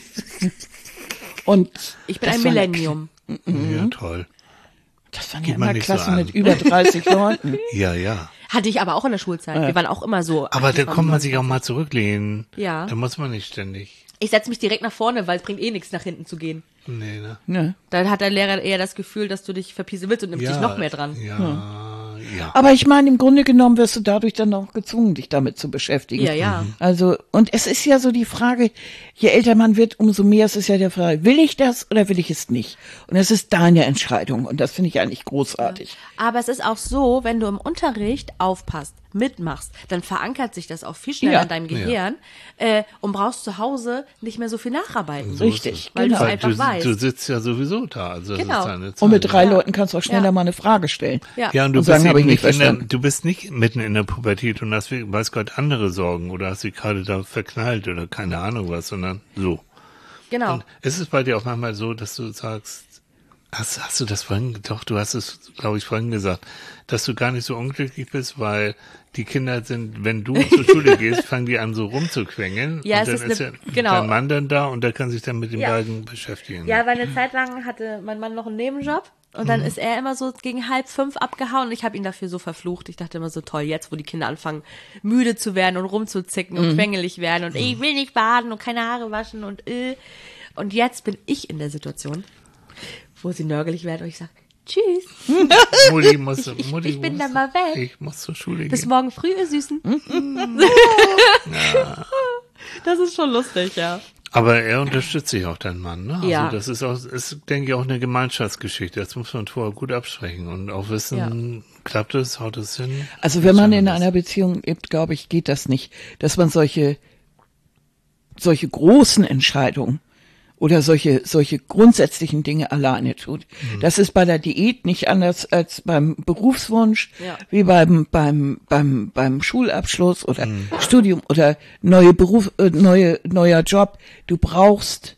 Und Ich bin das ein war eine Millennium. Ja, toll. Das waren ja Geht man immer nicht so Klassen an. mit über dreißig Leuten. Ja, ja. Hatte ich aber auch in der Schulzeit. Wir waren auch immer so. Aber da ach, kann man sich auch mal zurücklehnen. Ja. Da muss man nicht ständig. Ich setze mich direkt nach vorne, weil es bringt eh nichts, nach hinten zu gehen. Nee, ne? Ne? Dann hat der Lehrer eher das Gefühl, dass du dich verpiesen willst und nimmt Ja, dich noch mehr dran. Ja, ja. Aber ich meine, im Grunde genommen wirst du dadurch dann auch gezwungen, dich damit zu beschäftigen. Ja, ja. Also, und es ist ja so die Frage, je älter man wird, umso mehr ist es ja der Frage, will ich das oder will ich es nicht? Und es ist deine Entscheidung und das finde ich eigentlich großartig. Aber es ist auch so, wenn du im Unterricht aufpasst, mitmachst, dann verankert sich das auch viel schneller Ja. in deinem Gehirn äh, und brauchst zu Hause nicht mehr so viel nacharbeiten. So ist Richtig, es. Weil du genau. es einfach du, weißt. du sitzt ja sowieso da. Also das Genau. ist deine Zeit. Und mit drei Ja. Leuten kannst du auch schneller Ja. mal eine Frage stellen. Ja. Ja, und du Und bist sagen, eben habe ich nicht nicht in der, verstanden. du bist nicht mitten in der Pubertät und hast, wie- weiß Gott, andere Sorgen oder hast dich gerade da verknallt oder keine Ahnung was, sondern so. Genau. Und ist es bei dir auch manchmal so, dass du sagst, hast, hast du das vorhin, doch, du hast es, glaube ich, vorhin gesagt, dass du gar nicht so unglücklich bist, weil die Kinder sind, wenn du zur Schule gehst, fangen die an so rumzuquengeln. Ja, und es dann ist ist, eine- ja genau. dein Mann dann da und der kann sich dann mit den Ja. beiden beschäftigen. Ja, weil eine Zeit lang hatte mein Mann noch einen Nebenjob und dann ist er immer so gegen halb fünf abgehauen und ich habe ihn dafür so verflucht. Ich dachte immer so, toll, jetzt wo die Kinder anfangen müde zu werden und rumzuzicken und quengelig werden und ich will nicht baden und keine Haare waschen und äh. Und jetzt bin ich in der Situation, wo sie nörgelig werden und ich sage, tschüss, Mutti muss, Ich- ich- Mutti ich bin muss, dann mal weg. Ich muss zur Schule bis gehen. morgen früh, ihr Süßen. Das ist schon lustig, ja. Aber er unterstützt sich auch, dein Mann, ne? Also Ja. das ist auch, ist, denke ich, auch eine Gemeinschaftsgeschichte. Das muss man vorher gut absprechen und auch wissen, klappt es, haut es hin? Also wenn man Schaffen in wir das. einer Beziehung lebt, glaube ich, geht das nicht, dass man solche, solche großen Entscheidungen oder solche, solche grundsätzlichen Dinge alleine tut. Das ist bei der Diät nicht anders als beim Berufswunsch, Ja. wie beim, beim, beim, beim Schulabschluss oder Studium oder neue Beruf, äh, neue, neuer Job. Du brauchst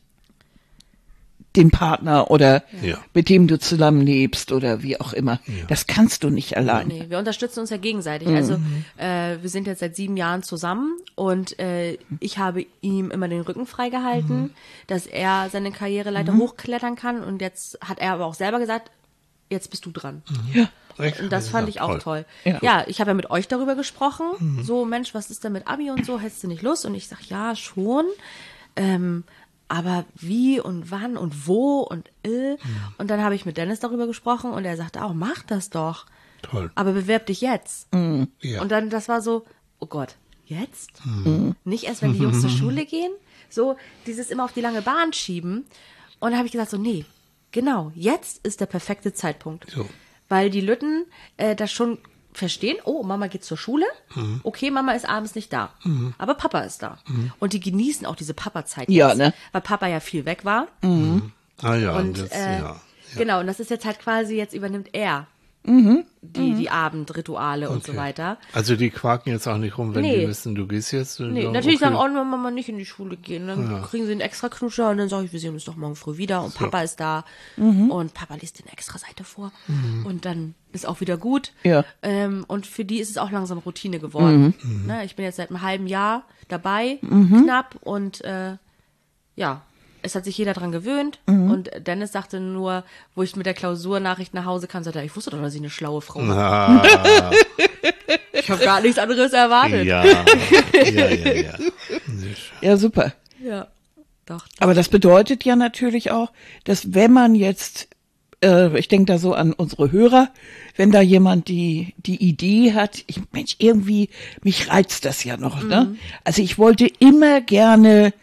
den Partner oder Ja. mit dem du zusammenlebst oder wie auch immer. Das kannst du nicht alleine. Nee, wir unterstützen uns ja gegenseitig. Also äh, wir sind jetzt seit sieben Jahren zusammen und äh, ich habe ihm immer den Rücken freigehalten, dass er seine Karriereleiter hochklettern kann und jetzt hat er aber auch selber gesagt, jetzt bist du dran. Ja. Echt? Und das fand ich auch toll. Ja. Ja, ich habe ja mit euch darüber gesprochen. So, Mensch, was ist denn mit Abi und so? Hättest du nicht Lust? Und ich sag, ja, schon. Ähm, aber wie und wann und wo und äh. Und dann habe ich mit Dennis darüber gesprochen und er sagte auch, mach das doch. Toll. Aber bewerb dich jetzt. Ja. Und dann, das war so, oh Gott, jetzt? Nicht erst, wenn die Jungs zur Schule gehen? So, dieses immer auf die lange Bahn schieben. Und dann habe ich gesagt so, nee, genau, jetzt ist der perfekte Zeitpunkt. So. Weil die Lütten äh, das schon verstehen, oh, Mama geht zur Schule, okay, Mama ist abends nicht da, aber Papa ist da. Und die genießen auch diese Papa-Zeit Ja, jetzt, ne? weil Papa ja viel weg war. Ah ja, Und das, äh, ja. genau, und das ist jetzt halt quasi, jetzt übernimmt er die, die Abendrituale und so Okay. weiter. Also die quaken jetzt auch nicht rum, wenn Nee. die wissen, du gehst jetzt. Nee, so, natürlich okay. sagen, oh, wenn Mama nicht in die Schule gehen. Dann kriegen sie einen extra Knutscher und dann sage ich, wir sehen uns doch morgen früh wieder und Papa ist da und Papa liest dir eine extra Seite vor und dann ist auch wieder gut. Ja. Ähm, und für die ist es auch langsam Routine geworden. Ne, ich bin jetzt seit einem halben Jahr dabei, knapp und äh, ja, es hat sich jeder dran gewöhnt und Dennis sagte nur, wo ich mit der Klausurnachricht nach Hause kam, sagte er, ich wusste doch, dass ich eine schlaue Frau bin. Ah, Ich habe gar nichts anderes erwartet. ja, ja, ja, ja. Sehr schön. Ja, super. Ja, doch. Aber das bedeutet ja natürlich auch, dass wenn man jetzt, äh, ich denke da so an unsere Hörer, wenn da jemand die die Idee hat, ich Mensch, irgendwie, mich reizt das ja noch, ne? Also ich wollte immer gerne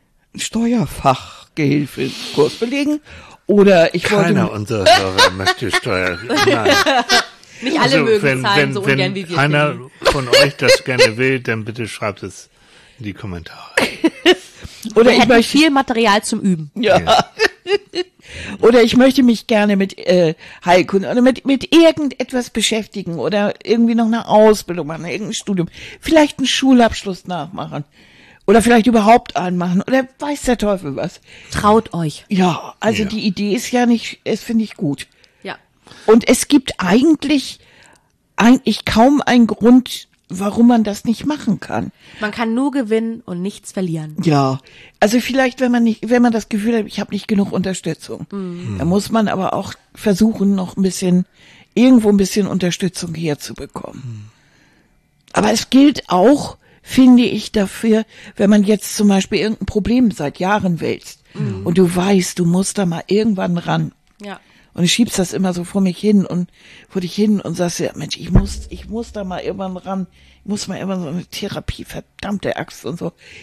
Steuerfachgehilfe-Kurs belegen oder ich Keiner wollte, unserer Hörer möchte Steuer. Nein. Nicht alle mögen wenn, Zahlen wenn, so wenn ungern wie wir. einer finden. von euch das gerne will, dann bitte schreibt es in die Kommentare. oder Wir ich hätten möchte, viel Material zum Üben. ja. Oder ich möchte mich gerne mit äh, Heilkunde oder mit mit irgendetwas beschäftigen oder irgendwie noch eine Ausbildung machen, irgendein Studium, vielleicht einen Schulabschluss nachmachen oder vielleicht überhaupt einen machen oder weiß der Teufel was. Traut euch. Ja, also Ja. die Idee ist ja nicht, es finde ich gut. Ja. Und es gibt eigentlich eigentlich kaum einen Grund, warum man das nicht machen kann. Man kann nur gewinnen und nichts verlieren. Ja, also vielleicht, wenn man nicht, wenn man das Gefühl hat, ich habe nicht genug Unterstützung, dann muss man aber auch versuchen, noch ein bisschen, irgendwo ein bisschen Unterstützung herzubekommen. Aber es gilt auch, finde ich, dafür, wenn man jetzt zum Beispiel irgendein Problem seit Jahren wälzt und du weißt, du musst da mal irgendwann ran. Ja. Und du schiebst das immer so vor mich hin und vor dich hin und sagst ja, Mensch, ich muss, ich muss da mal irgendwann ran, ich muss mal irgendwann so eine Therapie, verdammte Axt und so.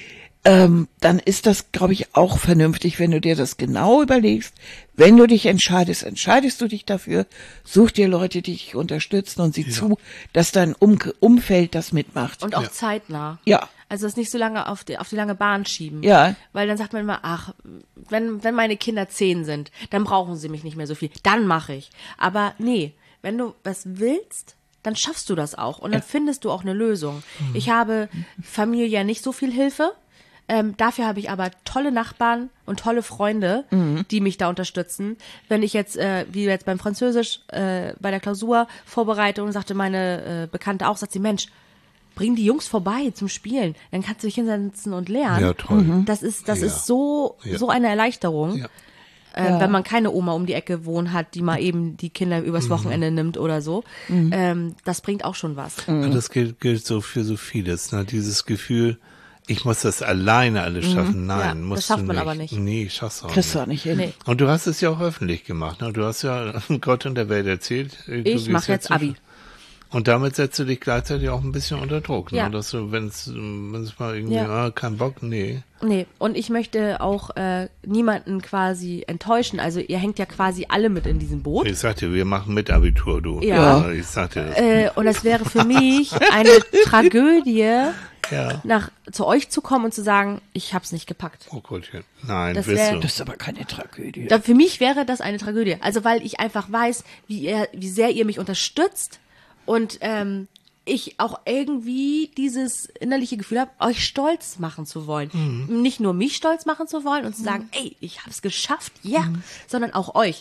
ähm, dann ist das, glaube ich, auch vernünftig, wenn du dir das genau überlegst. Wenn du dich entscheidest, entscheidest du dich dafür, such dir Leute, die dich unterstützen und sieh Ja. zu, dass dein um Umfeld das mitmacht. Und auch Ja. zeitnah. Ja. Also das nicht so lange auf die, auf die lange Bahn schieben. Ja. Weil dann sagt man immer, ach, wenn, wenn meine Kinder zehn sind, dann brauchen sie mich nicht mehr so viel. Dann mache ich. Aber nee, wenn du was willst, dann schaffst du das auch. Und dann findest du auch eine Lösung. Ich habe familiär nicht so viel Hilfe. Ähm, dafür habe ich aber tolle Nachbarn und tolle Freunde, die mich da unterstützen. Wenn ich jetzt, äh, wie jetzt beim Französisch, äh, bei der Klausur Vorbereitung, sagte meine äh, Bekannte auch, sagt sie, Mensch, bring die Jungs vorbei zum Spielen. Dann kannst du dich hinsetzen und lernen. Ja, toll. Mhm. Das ist, das Ja. ist so, Ja. so eine Erleichterung. Ja. Ähm, Ja. wenn man keine Oma um die Ecke wohnen hat, die mal eben die Kinder übers Wochenende nimmt oder so. Ähm, das bringt auch schon was. Ja, das gilt, gilt so für so vieles. Ne? Dieses Gefühl, ich muss das alleine alles schaffen. Nein, Ja, das musst schafft du man nicht. aber nicht. Nee, schaffst du auch Kriegst du nicht. auch nicht hin. Nee. Und du hast es ja auch öffentlich gemacht. Ne? Du hast ja Gott und der Welt erzählt. äh, du Ich gehst mache jetzt Abi. Und damit setzt du dich gleichzeitig auch ein bisschen unter Druck. Ne? Ja. Dass du, wenn es mal irgendwie, Ja. ah, kein Bock, nee. Nee, und ich möchte auch äh, niemanden quasi enttäuschen. Also ihr hängt ja quasi alle mit in diesem Boot. Ich sagte, wir machen mit Abitur, du. Ja. Ich sagte das. Äh, und es wäre für mich eine Tragödie, Ja. nach zu euch zu kommen und zu sagen, ich hab's nicht gepackt. Oh Gottchen. Nein, Das wirst wär- du. Das ist aber keine Tragödie. Da, für mich wäre das eine Tragödie. Also weil ich einfach weiß, wie, ihr, wie sehr ihr mich unterstützt und ähm, ich auch irgendwie dieses innerliche Gefühl habe, euch stolz machen zu wollen. Mhm. Nicht nur mich stolz machen zu wollen und zu sagen, ey, ich hab's geschafft, ja, Mhm. sondern auch euch.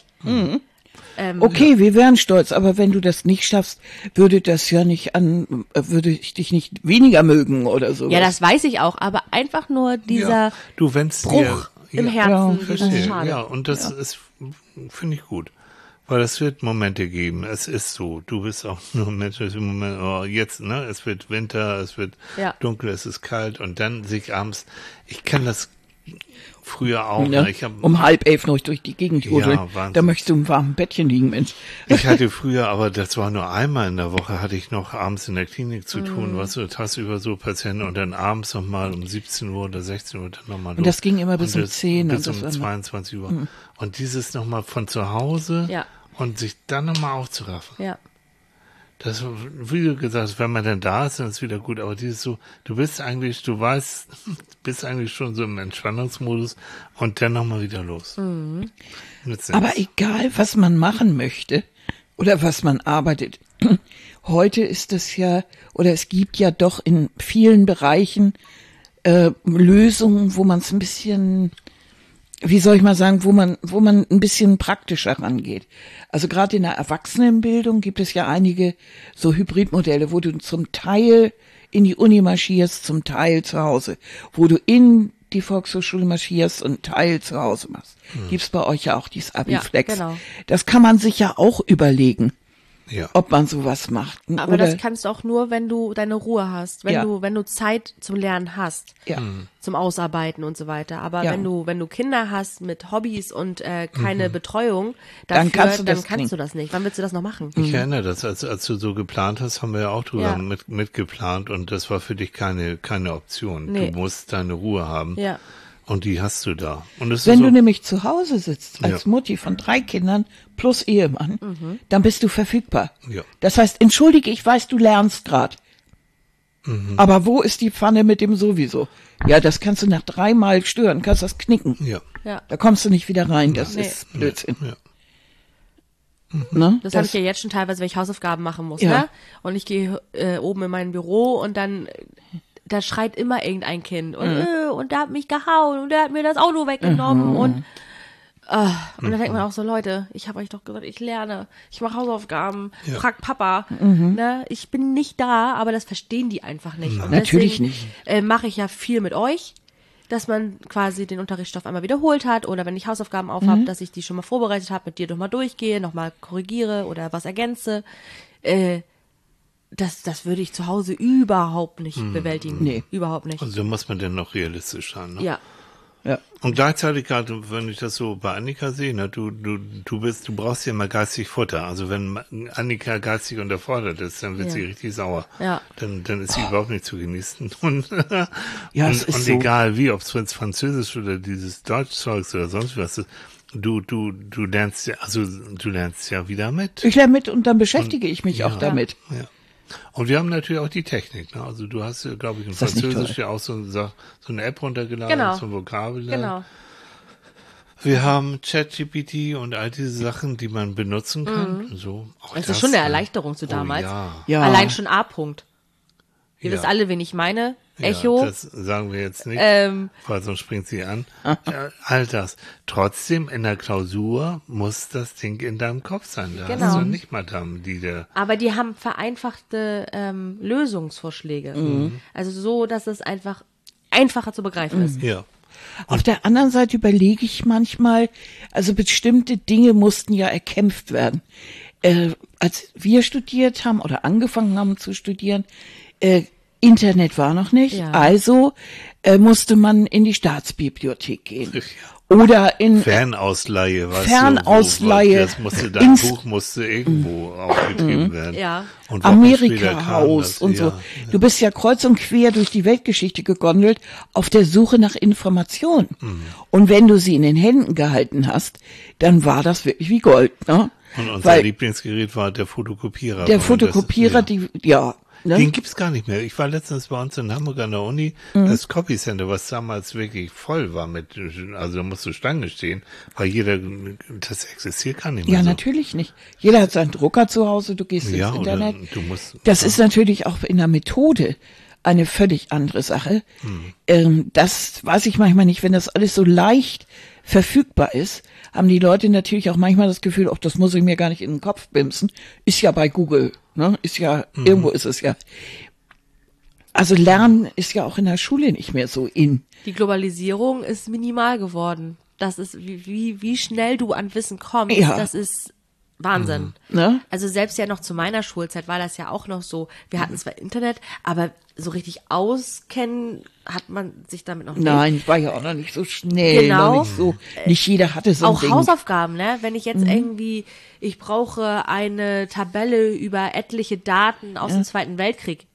Ähm, Okay, wir wären stolz, aber wenn du das nicht schaffst, würde das ja nicht an, äh, würde ich dich nicht weniger mögen oder so. Ja, das weiß ich auch, aber einfach nur dieser ja. Du, wenn's Bruch dir, im ja, Herzen, Ja, das ist Verstehe. schade. Ja, und das ist, finde ich gut. Weil es wird Momente geben. Es ist so. Du bist auch nur ein Mensch, das im Moment, oh, jetzt, ne? Es wird Winter, es wird Ja. dunkel, es ist kalt und dann sich abends, ich kann das früher auch, Ne? ne? Ich hab, Um halb elf noch durch die Gegend Ja, jodeln. Wahnsinn. Da möchtest du im warmen Bettchen liegen, Mensch. Ich hatte früher, aber das war nur einmal in der Woche, hatte ich noch abends in der Klinik zu tun, Mhm. weißt du, tagsüber so Patienten und dann abends nochmal um siebzehn Uhr oder sechzehn Uhr dann nochmal. Und das ging immer bis um zehn Bis und um das war immer- zweiundzwanzig Uhr. Und dieses nochmal von zu Hause Ja. und sich dann nochmal aufzuraffen. Ja. Das, wie du gesagt hast, wenn man dann da ist, dann ist wieder gut. Aber dieses so, du bist eigentlich, du weißt, bist eigentlich schon so im Entspannungsmodus und dann nochmal wieder los. Mhm. Nützt Aber nichts. egal, was man machen möchte oder was man arbeitet, heute ist es ja, oder es gibt ja doch in vielen Bereichen äh, Lösungen, wo man es ein bisschen, wie soll ich mal sagen, wo man, wo man ein bisschen praktischer rangeht. Also gerade in der Erwachsenenbildung gibt es ja einige so Hybridmodelle, wo du zum Teil in die Uni marschierst, zum Teil zu Hause, wo du in die Volkshochschule marschierst und einen Teil zu Hause machst. Gibt's bei euch ja auch dieses Abiflex. Ja, genau. Das kann man sich ja auch überlegen, Ja. ob man sowas macht. Aber Oder, das kannst du auch nur, wenn du deine Ruhe hast, wenn Ja. du, wenn du Zeit zum Lernen hast, ja. zum Ausarbeiten und so weiter. Aber Ja. wenn du, wenn du Kinder hast mit Hobbys und äh, keine Betreuung, Dann dafür, kannst du dann das kannst nicht. du das nicht. Wann willst du das noch machen? Ich erinnere das, als, als du so geplant hast, haben wir ja auch drüber Ja. mit, mitgeplant und das war für dich keine, keine Option. Nee. Du musst deine Ruhe haben. Ja. Und die hast du da. Und es Wenn ist du so, nämlich zu Hause sitzt, als Ja. Mutti von drei Kindern plus Ehemann, dann bist du verfügbar. Ja. Das heißt, entschuldige, ich weiß, du lernst grad. Aber wo ist die Pfanne mit dem sowieso? Ja, das kannst du nach dreimal stören, kannst das knicken. ja. Ja. Da kommst du nicht wieder rein, das Nee. ist Blödsinn. Ja. Ne? Das, habe ich ja jetzt schon teilweise, wenn ich Hausaufgaben machen muss, Ja. ne? Und ich gehe äh, oben in mein Büro und dann, äh, da schreit immer irgendein Kind und, äh, und der hat mich gehauen und der hat mir das Auto weggenommen und ah, und dann denkt man auch so, Leute, ich habe euch doch gesagt, ich lerne, ich mache Hausaufgaben, Ja. fragt Papa, ne? Ich bin nicht da, aber das verstehen die einfach nicht. Und Natürlich deswegen, nicht. Äh, mache ich ja viel mit euch, dass man quasi den Unterrichtsstoff einmal wiederholt hat oder wenn ich Hausaufgaben aufhab, dass ich die schon mal vorbereitet habe, mit dir nochmal durchgehe, nochmal korrigiere oder was ergänze. Äh, das, das würde ich zu Hause überhaupt nicht bewältigen. Nee. Überhaupt nicht. Also da muss man dann noch realistisch sein. Ne? Ja. Ja. Und gleichzeitig gerade, wenn ich das so bei Annika sehe, ne, du, du, du bist, du brauchst ja immer geistig Futter. Also wenn Annika geistig unterfordert ist, dann wird Ja. sie richtig sauer. Ja. Dann, dann ist sie überhaupt nicht zu genießen. Und, Ja, und, es ist und so. egal wie, ob es jetzt Französisch oder dieses Deutschzeugs oder sonst was ist, du, du, du lernst ja, also du lernst ja wieder mit. Ich lerne mit und dann beschäftige ich mich Ja. auch damit. Ja. Und wir haben natürlich auch die Technik. Ne? Also du hast ja, glaube ich, in Ist das nicht Französisch toll? ja auch so, so eine App runtergeladen, Genau. so ein Vokabel. Genau. Wir haben ChatGPT und all diese Sachen, die man benutzen kann. So, auch Das das ist schon eine ne? Erleichterung zu damals. Oh, ja. Ja. Allein schon A-Punkt. Ihr Ja. wisst alle, wen ich meine. Ja, Echo. das sagen wir jetzt nicht, Ähm. weil sonst springt sie an. Ja, all das. Trotzdem, in der Klausur muss das Ding in deinem Kopf sein. Da Genau. hast du nicht Madame, die der... Aber die haben vereinfachte ähm, Lösungsvorschläge. Mhm. Also so, dass es einfach einfacher zu begreifen ist. Ja. Auf der anderen Seite überlege ich manchmal, also bestimmte Dinge mussten ja erkämpft werden. Äh, als wir studiert haben oder angefangen haben zu studieren, äh, Internet war noch nicht, Ja. also äh, musste man in die Staatsbibliothek gehen. Oder in Fernausleihe, weißt Fernausleihe. du, wo, das musste, dein Ins- Buch musste irgendwo aufgetrieben werden. Ja. Und Wochen später kam Amerika-Haus das, und so. ja. Du bist ja kreuz und quer durch die Weltgeschichte gegondelt auf der Suche nach Informationen. Mhm. Und wenn du sie in den Händen gehalten hast, dann war das wirklich wie Gold, ne? Und unser Weil Lieblingsgerät war der Fotokopierer. der Und Fotokopierer, das, ja. die, ja, ne? Den gibt's gar nicht mehr. Ich war letztens bei uns in Hamburg an der Uni, Mhm. das Copy Center, was damals wirklich voll war mit, also da musst du Stange stehen, weil jeder, das existiert gar nicht mehr Ja, so. natürlich nicht. Jeder hat seinen Drucker zu Hause, du gehst Ja, ins oder Internet. du musst- das ja. ist natürlich auch in der Methode eine völlig andere Sache. Hm. Ähm, das weiß ich manchmal nicht, wenn das alles so leicht verfügbar ist, haben die Leute natürlich auch manchmal das Gefühl, ach, das muss ich mir gar nicht in den Kopf bimsen. Ist ja bei Google, ne? Ist ja, Mhm. irgendwo ist es ja. Also Lernen ist ja auch in der Schule nicht mehr so in. Die Globalisierung ist minimal geworden. Das ist, wie, wie, wie schnell du an Wissen kommst, Ja. das ist Wahnsinn. Ne? Also selbst ja noch zu meiner Schulzeit war das ja auch noch so. Wir hatten zwar Internet, aber so richtig auskennen hat man sich damit noch nicht. Nein, war ja auch noch nicht so schnell, Genau. noch nicht so. Nicht jeder hatte so ein Auch Ding. Hausaufgaben, ne? Wenn ich jetzt irgendwie, ich brauche eine Tabelle über etliche Daten aus dem Zweiten Weltkrieg.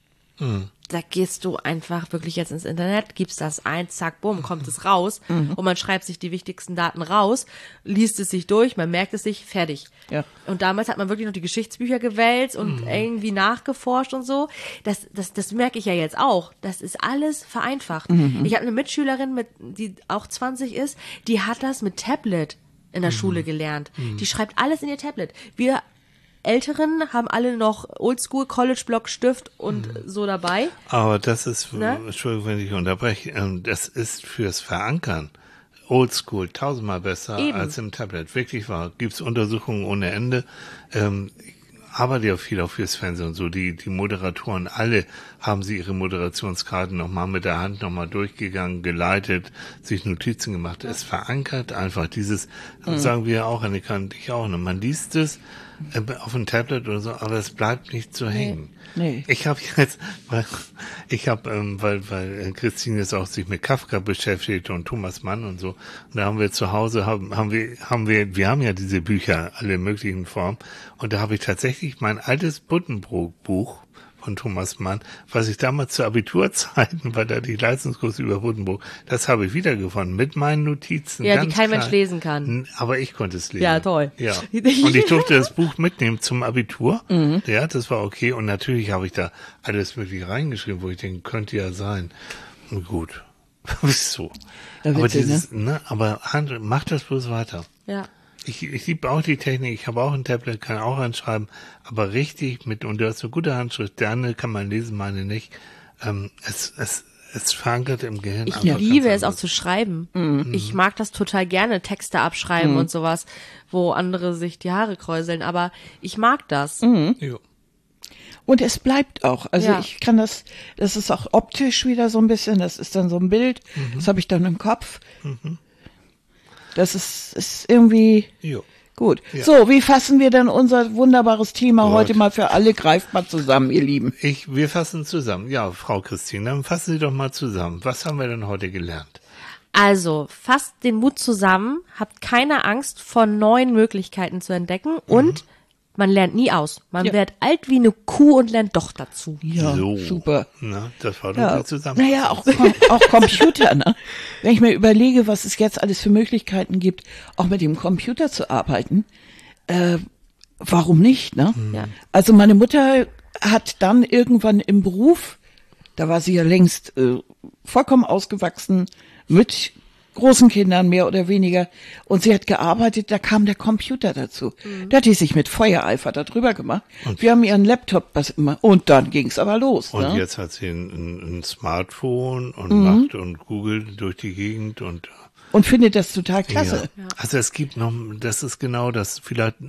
Da gehst du einfach wirklich jetzt ins Internet, gibst das ein, zack, bumm, kommt es raus und man schreibt sich die wichtigsten Daten raus, liest es sich durch, man merkt es sich, fertig. Ja. Und damals hat man wirklich noch die Geschichtsbücher gewälzt und irgendwie nachgeforscht und so. Das, das, das merke ich ja jetzt auch. Das ist alles vereinfacht. Ich habe eine Mitschülerin, mit, die auch zwanzig ist, die hat das mit Tablet in der Schule gelernt. Die schreibt alles in ihr Tablet. Wir Älteren haben alle noch Oldschool, College-Block, Stift und so dabei. Aber das ist, Ne? Entschuldigung, wenn ich unterbreche, ähm, das ist fürs Verankern oldschool tausendmal besser Eben. als im Tablet. Wirklich wahr. Gibt's Untersuchungen ohne Ende. Ähm, ich arbeite ja viel auch fürs Fernsehen und so. Die, die Moderatoren, alle haben sie ihre Moderationskarten nochmal mit der Hand nochmal durchgegangen, geleitet, sich Notizen gemacht. Es verankert einfach dieses, sagen wir auch, Annika und ich auch, ne? Man liest es äh, auf dem Tablet oder so, aber es bleibt nicht so hängen. Nee. Ich habe jetzt, weil ich habe, ähm, weil weil Christine jetzt auch sich mit Kafka beschäftigt und Thomas Mann und so. Und da haben wir zu Hause haben haben wir haben wir wir haben ja diese Bücher alle möglichen Formen und da habe ich tatsächlich mein altes Buddenbrook-Buch von Thomas Mann, was ich damals zu Abiturzeiten, weil da die Leistungskurse über Buddenbrook, das habe ich wiedergefunden mit meinen Notizen. Ja, die ganz kein Mensch klein. lesen kann. N- Aber ich konnte es lesen. Ja, toll. Ja. Und ich durfte das Buch mitnehmen zum Abitur. Mhm. Ja, das war okay. Und natürlich habe ich da alles wirklich reingeschrieben, wo ich denke, könnte ja sein. Und gut. so. Ja, aber witzig, dieses, ne? Aber Hand, mach das bloß weiter. Ja. Ich, ich liebe auch die Technik, ich habe auch ein Tablet, kann auch anschreiben, aber richtig mit, und du hast eine gute Handschrift, deine kann man lesen, meine nicht. Ähm, es, es, es verankert im Gehirn. Ich einfach liebe ganz es auch anders. zu schreiben. Ich mag das total gerne, Texte abschreiben und sowas, wo andere sich die Haare kräuseln, aber ich mag das. Jo. Und es bleibt auch. Also Ja. ich kann das, das ist auch optisch wieder so ein bisschen, das ist dann so ein Bild, das habe ich dann im Kopf. Das ist, ist irgendwie Jo. gut. Ja. So, wie fassen wir denn unser wunderbares Thema Gut. heute mal für alle greifbar zusammen, ihr Lieben? Ich, wir fassen zusammen. Ja, Frau Christine, dann fassen Sie doch mal zusammen. Was haben wir denn heute gelernt? Also, fasst den Mut zusammen, habt keine Angst vor neuen Möglichkeiten zu entdecken und man lernt nie aus. Man Ja. wird alt wie eine Kuh und lernt doch dazu. Ja, so. super. Na, das war doch Ja, die zusammen. naja, auch, auch Computer, ne? Wenn ich mir überlege, was es jetzt alles für Möglichkeiten gibt, auch mit dem Computer zu arbeiten, äh, warum nicht, ne? Ja. Also meine Mutter hat dann irgendwann im Beruf, da war sie ja längst äh, vollkommen ausgewachsen, mit großen Kindern mehr oder weniger, und sie hat gearbeitet, da kam der Computer dazu. Da hat die sich mit Feuereifer da drüber gemacht. Wir haben ihren Laptop, was immer, und dann ging's aber los. Und ne? jetzt hat sie ein, ein, ein Smartphone und Mhm. macht und googelt durch die Gegend und Und findet das total klasse. Ja. Also es gibt noch, das ist genau das, vielleicht,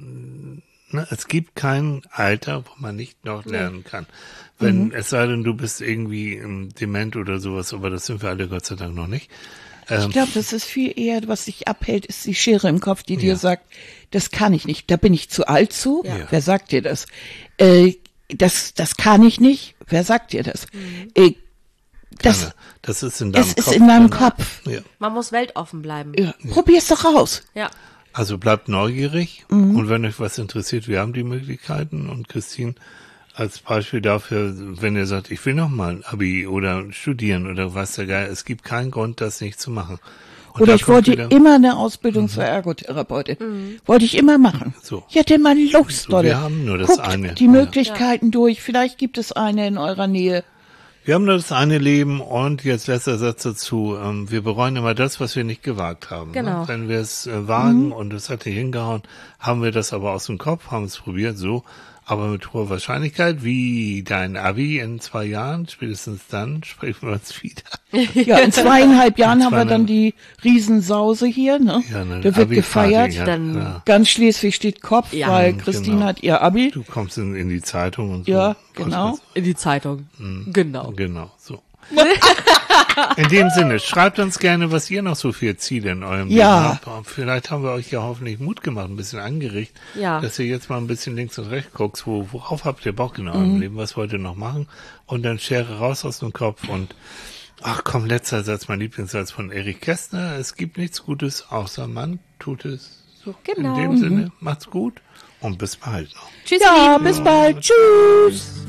ne, es gibt kein Alter, wo man nicht noch lernen kann. Wenn, Mhm. es sei denn, du bist irgendwie ähm, dement oder sowas, aber das sind wir alle Gott sei Dank noch nicht. Ähm, Ich glaube, das ist viel eher, was dich abhält, ist die Schere im Kopf, die dir Ja. sagt, das kann ich nicht, da bin ich zu alt zu. Ja. Wer sagt dir das? Äh, das, das kann ich nicht. Wer sagt dir das? Äh, das, keine- das ist in deinem es ist Kopf. in deinem drin. Kopf. Ja. Man muss weltoffen bleiben. Ja. Probier's doch raus. Ja. Also bleibt neugierig Mhm. und wenn euch was interessiert, wir haben die Möglichkeiten und Christine als Beispiel dafür, wenn ihr sagt, ich will noch mal ein Abi oder studieren oder was der Geil, es gibt keinen Grund, das nicht zu machen. Und Oder da ich kommt wollte wieder- immer eine Ausbildung zur Ergotherapeutin. Wollte ich immer machen. So. Ja, dann mal los, So, Leute. wir haben nur das Guckt eine. die Ja. Möglichkeiten durch. Vielleicht gibt es eine in eurer Nähe. Wir haben nur das eine Leben und jetzt letzter Satz dazu. Ähm, wir bereuen immer das, was wir nicht gewagt haben. Genau. Ne? Wenn wir es äh, wagen und es hat nicht hingehauen, haben wir das aber aus dem Kopf, haben es probiert, so. Aber mit hoher Wahrscheinlichkeit, wie dein Abi in zwei Jahren, spätestens dann sprechen wir uns wieder. Ja, in zweieinhalb Jahren haben wir zweieinhalb- dann die Riesensause hier, ne? Ja, eine da wird Abi-Party, gefeiert. ja, Dann- klar. Ganz Schleswig steht Kopf, Ja, weil Christine genau. hat ihr Abi. Du kommst in, in die Zeitung und so. Ja, genau. In die Zeitung. Genau. Genau, so. In dem Sinne, schreibt uns gerne, was ihr noch so für Ziele in eurem Ja. Leben habt. Vielleicht haben wir euch ja hoffentlich Mut gemacht, ein bisschen angeregt, Ja. dass ihr jetzt mal ein bisschen links und rechts guckt, wo, worauf habt ihr Bock in eurem Mhm. Leben, was wollt ihr noch machen? Und dann Schere raus aus dem Kopf und ach komm, letzter Satz, mein Lieblingssatz von Erich Kästner, es gibt nichts Gutes, außer man tut es. So, Genau. in dem Sinne, macht's gut und bis bald noch. Tschüss, Ja, ihr Lieben. bis bald. Tschüss.